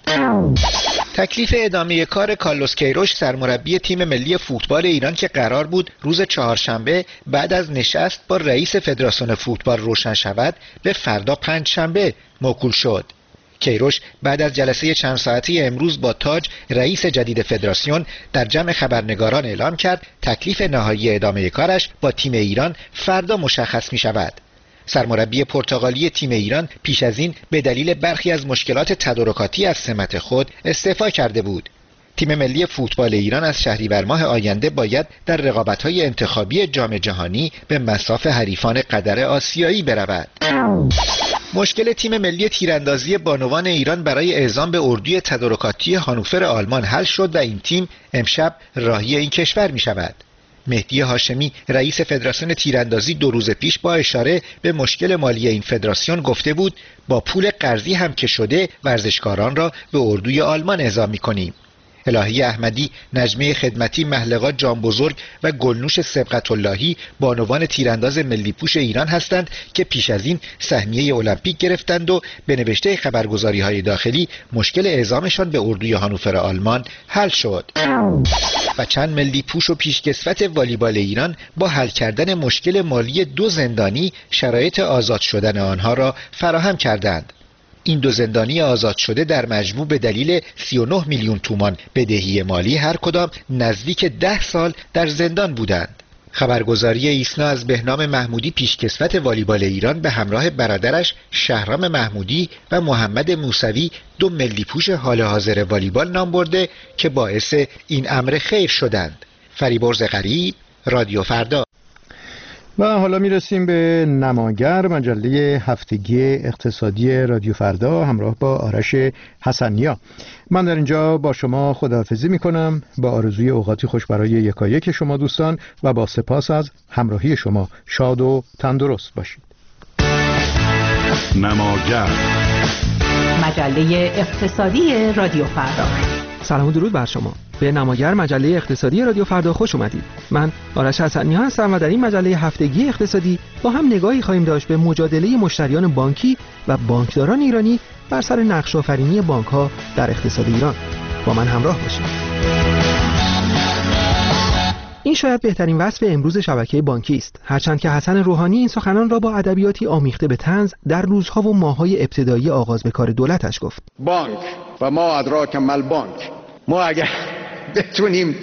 تکلیف ادامه کار کارلوس کیروش سرمربی تیم ملی فوتبال ایران که قرار بود روز چهارشنبه بعد از نشست با رئیس فدراسیون فوتبال روشن شود، به فردا پنجشنبه موکول شد. کیروش بعد از جلسه چند ساعته امروز با تاج رئیس جدید فدراسیون در جمع خبرنگاران اعلام کرد تکلیف نهایی ادامه کارش با تیم ایران فردا مشخص می شود. سرمربی پرتغالی تیم ایران پیش از این به دلیل برخی از مشکلات تدارکاتی از سمت خود استعفا کرده بود. تیم ملی فوتبال ایران از شهریور ماه آینده باید در رقابت‌های انتخابی جام جهانی به مصاف حریفان قطر آسیایی برود. مشکل تیم ملی تیراندازی بانوان ایران برای اعزام به اردوی تدارکاتی هانوفر آلمان حل شد و این تیم امشب راهی این کشور می شود. مهدی هاشمی رئیس فدراسیون تیراندازی دو روز پیش با اشاره به مشکل مالی این فدراسیون گفته بود با پول قرضی هم که شده ورزشکاران را به اردوی آلمان اعزام می کنیم. الهی احمدی، نجمه خدمتی محلقات جانبزرگ و گلنوش سبقت اللهی بانوان تیرانداز ملی پوش ایران هستند که پیش از این سهمیه المپیک گرفتند و به نوشته خبرگزاری‌های داخلی مشکل اعزامشان به اردوی هانوفر آلمان حل شد. و چند ملی پوش و پیشکسوت والیبال ایران با حل کردن مشکل مالی دو زندانی شرایط آزاد شدن آنها را فراهم کردند. این دو زندانی آزاد شده در مجموع به دلیل سی و نه میلیون تومان بدهی مالی هر کدام نزدیک ده سال در زندان بودند. خبرگزاری ایسنا از بهنام محمودی پیشکسوت والیبال ایران به همراه برادرش شهرام محمودی و محمد موسوی دو ملی پوش حال حاضر والیبال نام برده که باعث این امر خیر شدند. فریبرز غریب، رادیو فردا. و حالا میرسیم به نماگر، مجله هفتگی اقتصادی رادیو فردا همراه با آرش حسنیا. من در اینجا با شما خداحافظی میکنم با آرزوی اوقاتی خوش برای یکایک شما دوستان و با سپاس از همراهی شما. شاد و تندرست باشید. نماگر، مجله اقتصادی رادیو فردا. سلام و درود بر شما. به نماگر، مجله اقتصادی رادیو فردا خوش اومدید. من آرش حسنی هستم و در این مجله هفتگی اقتصادی با هم نگاهی خواهیم داشت به مجادله مشتریان بانکی و بانکداران ایرانی بر سر نقش آفرینی بانک‌ها در اقتصاد ایران. با من همراه باشید. این شاید بهترین وصف امروز شبکه بانکی است، هرچند که حسن روحانی این سخنان را با ادبیاتی آمیخته به طنز در روزها و ماه‌های ابتدایی آغاز به کار دولتش گفت. بانک و ما ادراک مل بانک. ما اگر بتونیم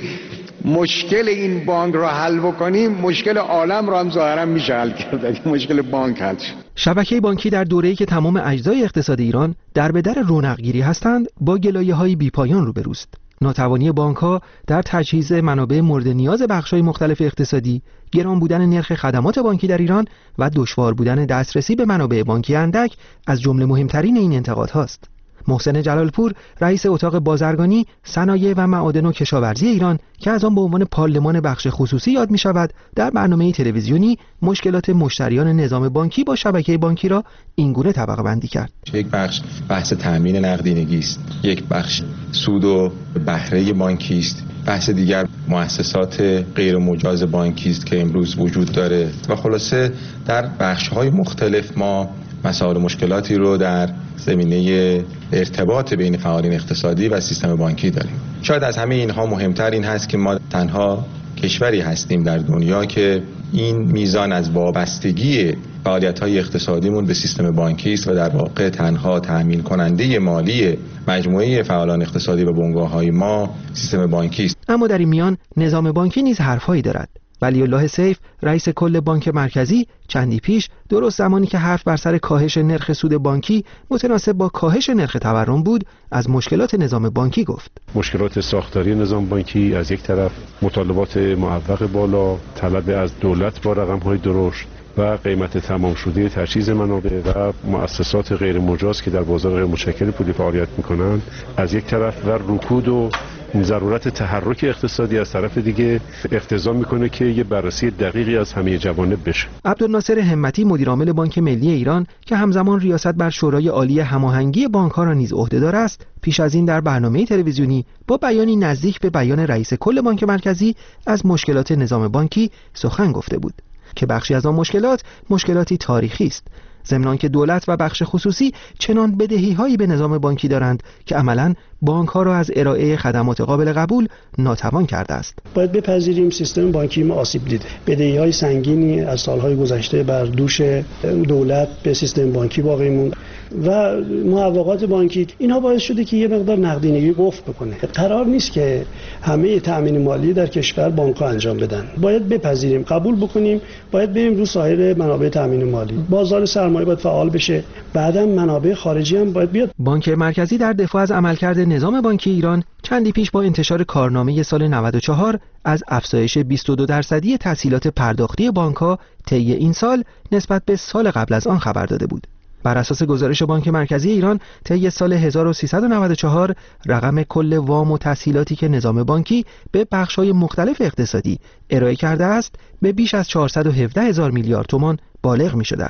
مشکل این بانک را حل بکنیم، مشکل عالم را هم ظاهرا میشه حل کرد. مشکل بانک حل شد. شبکه بانکی در دوره‌ای که تمام اجزای اقتصاد ایران در به در رونق‌گیری هستند، با گلایه‌های بی‌پایان روبروست. ناتوانی بانک‌ها در تجهیز منابع مورد نیاز بخش‌های مختلف اقتصادی، گران بودن نرخ خدمات بانکی در ایران و دشوار بودن دسترسی به منابع بانکی اندک از جمله مهمترین این انتقادهاست. محسن جلالپور، رئیس اتاق بازرگانی، صنایع و معادن و کشاورزی ایران که از آن به عنوان پارلمان بخش خصوصی یاد می شود، در برنامه تلویزیونی مشکلات مشتریان نظام بانکی با شبکه بانکی را اینگونه طبقه بندی کرد. یک بخش بحث تامین نقدینگی است، یک بخش سود و بهره بانکی است، بحث دیگر مؤسسات غیر مجاز بانکی است که امروز وجود داره و خلاصه در بخش‌های مختلف ما مسائل مشکلاتی رو در زمینه ارتباط بین فعالین اقتصادی و سیستم بانکی داریم. شاید از همه اینها مهمتر این هست که ما تنها کشوری هستیم در دنیا که این میزان از وابستگی فعالیت‌های اقتصادیمون به سیستم بانکی است و در واقع تنها تأمین کننده مالی مجموعه فعالان اقتصادی و بنگاه‌های ما سیستم بانکی است. اما در این میان نظام بانکی نیز حرفایی دارد. ولی الله سیف، رئیس کل بانک مرکزی، چندی پیش درست زمانی که حرف بر سر کاهش نرخ سود بانکی متناسب با کاهش نرخ تورم بود، از مشکلات نظام بانکی گفت. مشکلات ساختاری نظام بانکی از یک طرف، مطالبات معوق بالا، طلب از دولت با رقم‌های درشت و قیمت تمام شده تجهیز منابع و مؤسسات غیر مجاز که در بازار غیر متشکل پولی فعالیت می‌کنند از یک طرف و رکود و ضرورت تحرک اقتصادی از طرف دیگه اقتضا میکنه که یه بررسی دقیقی از همه جوانب بشه. عبدالناصر همتی، مدیرعامل بانک ملی ایران که همزمان ریاست بر شورای عالی هماهنگی بانک‌ها را نیز عهده‌دار است، پیش از این در برنامه تلویزیونی با بیانی نزدیک به بیان رئیس کل بانک مرکزی از مشکلات نظام بانکی سخن گفته بود که بخشی از آن مشکلات مشکلاتی تاریخی است، ضمن آنکه دولت و بخش خصوصی چنان بدهی‌هایی به نظام بانکی دارند که عملاً بانک‌ها را از ارائه خدمات قابل قبول ناتوان کرده است. باید بپذیریم سیستم بانکی ما آسیب دیده. بدهی‌های سنگینی از سال‌های گذشته بر دوش دولت به سیستم بانکی باقی موند و معوقات بانکی اینها باعث شده که یه مقدار نقدینگی افت بکنه. قرار نیست که همه تأمین مالی در کشور بانک‌ها انجام بدن. باید بپذیریم، قبول بکنیم، باید بریم رو سایر منابع تأمین مالی. بازار سرمایه باید فعال بشه. بعداً منابع خارجی هم باید بیاد. بانک مرکزی در دفاع از عملکرد نظام بانکی ایران چندی پیش با انتشار کارنامه سال نود و چهار از افزایش بیست و دو درصدی تسهیلات پرداختی بانک‌ها طی این سال نسبت به سال قبل از آن خبر داده بود. بر اساس گزارش بانک مرکزی ایران طی سال هزار و سیصد و نود و چهار رقم کل وام و تسهیلاتی که نظام بانکی به بخش‌های مختلف اقتصادی ارائه کرده است به بیش از چهارصد و هفده هزار میلیارد تومان بالغ می‌شده است.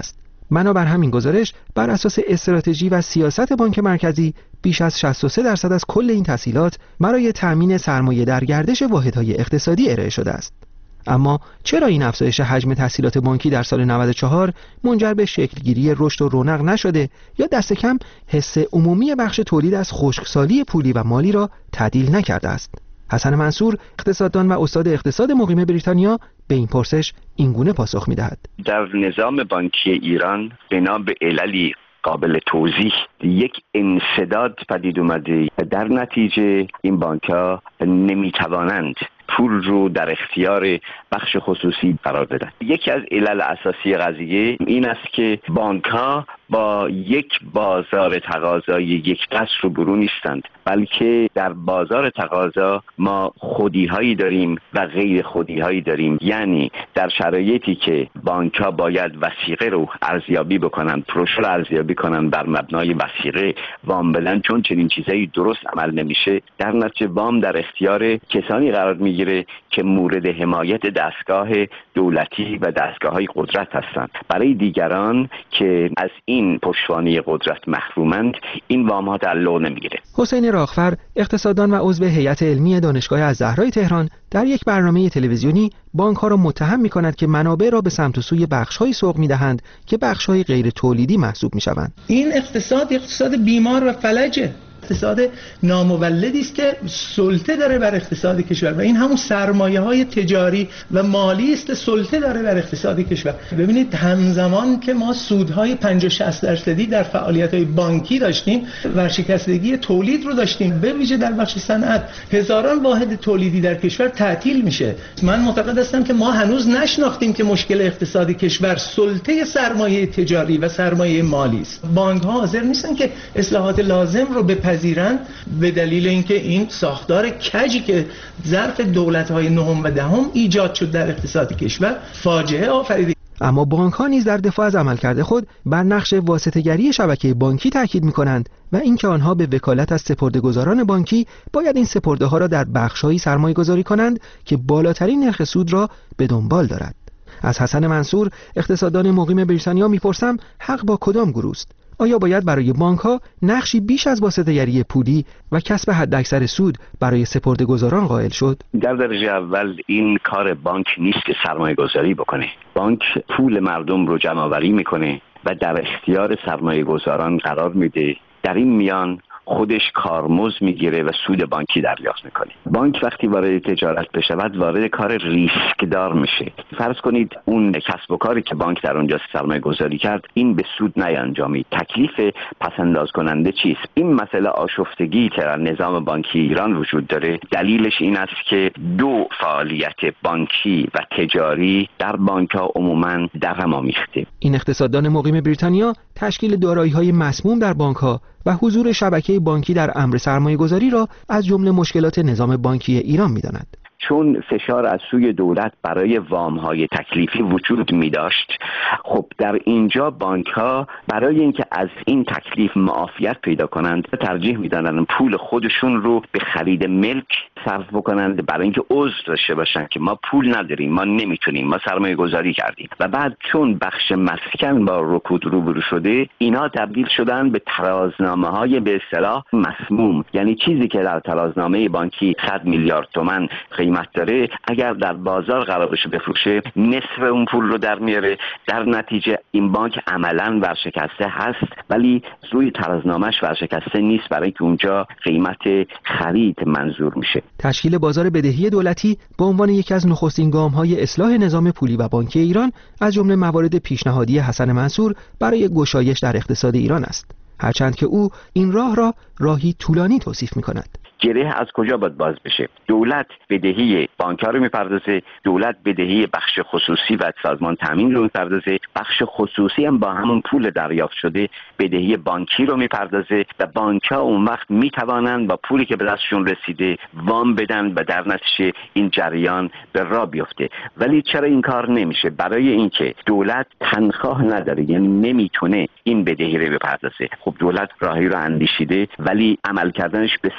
بنابر همین گزارش بر اساس استراتژی و سیاست بانک مرکزی بیش از شصت و سه درصد از کل این تسهیلات برای تأمین سرمایه در گردش واحدهای اقتصادی ارائه شده است. اما چرا این افزایش حجم تسهیلات بانکی در سال نود و چهار منجر به شکلگیری رشد و رونق نشده یا دست کم حس عمومی بخش تولید از خشکسالی پولی و مالی را تعدیل نکرده است؟ حسن منصور، اقتصاددان و استاد اقتصاد مقیم بریتانیا، به این پرسش اینگونه پاسخ می‌دهد. در نظام بانکی ایران بنا به عللی قابل توضیح یک انسداد پدید اومده و در نتیجه این بانک‌ها نمی‌توانند پول رو در اختیار بخش خصوصی قرار بدن. یکی از علل اساسی قضیه این است که بانک‌ها با یک بازار تقاضای یک دست روبرو نیستند، بلکه در بازار تقاضا ما خودی‌هایی داریم و غیر خودی‌هایی داریم. یعنی در شرایطی که بانک‌ها باید وثیقه رو ارزیابی بکنن، پروژه رو ارزیابی کنن بر مبنای وثیقه وام بدن، چون چنین چیزایی درست عمل نمیشه، در نتیجه وام در اختیار کسانی قرار میگیره که مورد حمایت دستگاه دولتی و دستگاه‌های قدرت هستند. برای دیگران که از این پشتوانه قدرت محرومند، این وام‌ها تعلق نمیگیره. حسین راغفر، اقتصاددان و عضو هیئت علمی دانشگاه الزهرای تهران، در یک برنامه تلویزیونی بانک‌ها را متهم می‌کند که منابع را به سمت و سوی بخش‌هایی سوق می‌دهند که بخش‌های غیر تولیدی محسوب می‌شوند. این اقتصاد اقتصاد بیمار و فلجه. اقتصاد نامولدی است که سلطه داره بر اقتصاد کشور و این همون سرمایه‌های تجاری و مالی است که سلطه داره بر اقتصاد کشور. ببینید همزمان که ما سودهای پنجاه شصت درصدی در فعالیت‌های بانکی داشتیم، ورشکستگی تولید رو داشتیم، به ویژه در بخش صنعت هزاران واحد تولیدی در کشور تعطیل میشه. من معتقد هستم که ما هنوز نشناختیم که مشکل اقتصاد کشور سلطه سرمایه تجاری و سرمایه مالی است. بانک‌ها حاضر نیستن که اصلاحات لازم رو به پذیرند به دلیل اینکه این ساختار کجی که ظرف دولت‌های نهم و دهم ایجاد شد در اقتصاد کشور فاجعه آفرید. اما بانک‌ها نیز در دفاع از عملکرد خود بر نقش واسطه‌گری شبکه بانکی تاکید می‌کنند و اینکه آنها به وکالت از سپرده‌گذاران بانکی باید این سپرده‌ها را در بخش‌هایی سرمایه‌گذاری کنند که بالاترین نرخ سود را به دنبال دارد. از حسن منصور، اقتصاددان مقیم بریتانیا، می‌پرسم حق با کدام گروه است؟ آیا باید برای بانک‌ها نقشی بیش از واسطه‌گری پولی و کسب حداکثر سود برای سپرده‌گذاران قائل شد؟ در درجه اول این کار بانک نیست که سرمایه‌گذاری بکنه. بانک پول مردم رو جمع‌آوری میکنه و در اختیار سرمایه‌گذاران قرار میده. در این میان خودش کارمزد میگیره و سود بانکی دریافت میکنه. بانک وقتی وارد تجارت بشود وارد کار ریسکدار میشه. فرض کنید اون کسب و کاری که بانک در اونجا سرمایه گذاری کرد این به سود نینجامید. تکلیف پسنداز کننده چیست؟ این مسئله آشفتگی که در نظام بانکی ایران وجود داره دلیلش این است که دو فعالیت بانکی و تجاری در بانک ها عموما در هم آمیخته. این اقتصاددان مقیم بریتانیا تشکیل دارایی‌های مسموم در بانک‌ها و حضور شبکه بانکی در امر سرمایه‌گذاری را از جمله مشکلات نظام بانکی ایران می‌داند. چون فشار از سوی دولت برای وام‌های تکلیفی وجود می‌داشت، خب در اینجا بانک‌ها برای اینکه از این تکلیف معافیت پیدا کنند ترجیح می‌دادند پول خودشون رو به خرید ملک صرف بکنند برای اینکه عذر داشته باشن که ما پول نداریم، ما نمیتونیم، ما سرمایه گذاری کردیم. و بعد چون بخش مسکن با رکود روبرو شده، اینا تبدیل شدن به ترازنامه‌های به اصطلاح مسموم. یعنی چیزی که در ترازنامه بانکی صد میلیارد تومان قیمت داره، اگر در بازار قرار بشه بفروشه نصف اون پول رو در میاره. در نتیجه این بانک عملاً ورشکسته هست ولی روی ترازنامه‌اش ورشکسته نیست، برای اینکه اونجا قیمت خرید منظور میشه. تشکیل بازار بدهی دولتی به عنوان یکی از نخستین گام‌های اصلاح نظام پولی و بانکی ایران از جمله موارد پیشنهادی حسن منصور برای گشایش در اقتصاد ایران است، هرچند که او این راه را راهی طولانی توصیف می‌کند. گره از کجا باید باز بشه؟ دولت بدهی بانک‌ها رو میپردازه، دولت بدهی بخش خصوصی و سازمان تامین رو میپردازه، بخش خصوصی هم با همون پول دریافت شده بدهی بانکی رو میپردازه و بانک‌ها اون وقت میتوانند با پولی که به دستشون رسیده وام بدن و در نتیجه این جریان به راه بیفته. ولی چرا این کار نمیشه؟ برای اینکه دولت تنخواه نداره، یعنی نمیتونه این بدهی رو بپردازه. خب دولت راهی رو اندیشیده ولی عمل کردنش بسیار دشوار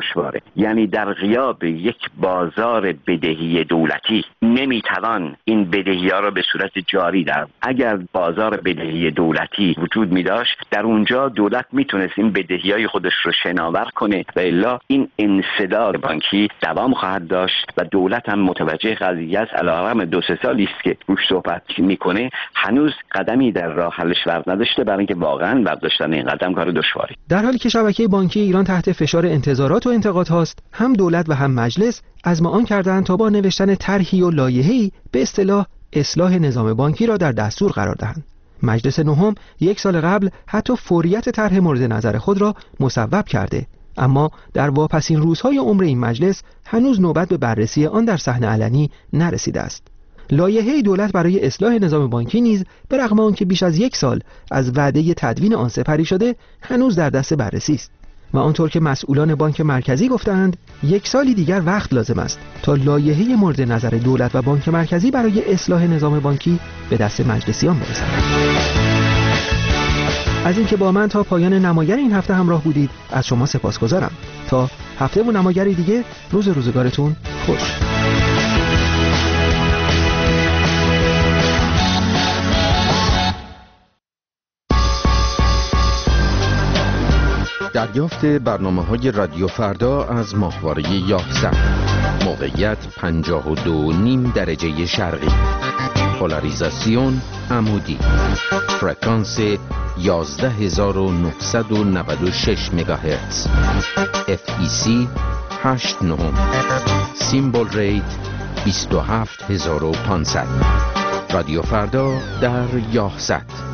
دشواره. یعنی در غیاب یک بازار بدهی دولتی نمیتوان این بدهی ها را به صورت جاری در اگر بازار بدهی دولتی وجود می داشت در اونجا دولت میتونست این بدهی های خودش رو شناور کنه و الا این انسداد بانکی دوام خواهد داشت و دولت هم متوجه قضیه است. علیرغم دو سه سالی است که روش صحبت میکنه هنوز قدمی در راه حلش ور نداشته، برای اینکه واقعا برداشتن این قدم کار دشواری. در حالی که شبکه بانکی ایران تحت فشار انتظارات و انتقاد هاست، هم دولت و هم مجلس ازمآن کردند تا با نوشتن طرحی و لایحه‌ای به اصطلاح اصلاح نظام بانکی را در دستور قرار دهند. مجلس نهم یک سال قبل حتی فوریت طرح مورد نظر خود را مصوب کرده، اما در واپسین روزهای عمر این مجلس هنوز نوبت به بررسی آن در صحنه علنی نرسیده است. لایحه دولت برای اصلاح نظام بانکی نیز به رغم آنکه بیش از یک سال از وعده تدوین آن سپری شده هنوز در دست بررسی است و آنطور که مسئولان بانک مرکزی گفتند یک سالی دیگر وقت لازم است تا لایحه مورد نظر دولت و بانک مرکزی برای اصلاح نظام بانکی به دست مجلسیان برسد. از اینکه با من تا پایان نماگر این هفته همراه بودید از شما سپاسگزارم. تا هفته و نماگری دیگه روز روزگارتون خوش. دریافت برنامه‌های رادیو فردا از ماهواره یازده. موقعیت پنجاه و دو نیم درجه شرقی. پولاریزاسیون عمودی. فرکانس یازده هزار و نهصد و نود و شش مگاهرتز. اف ای سی هشت نه. سیمبل ریت بیست و هفت هزار و پانصد. رادیو فردا در یازده.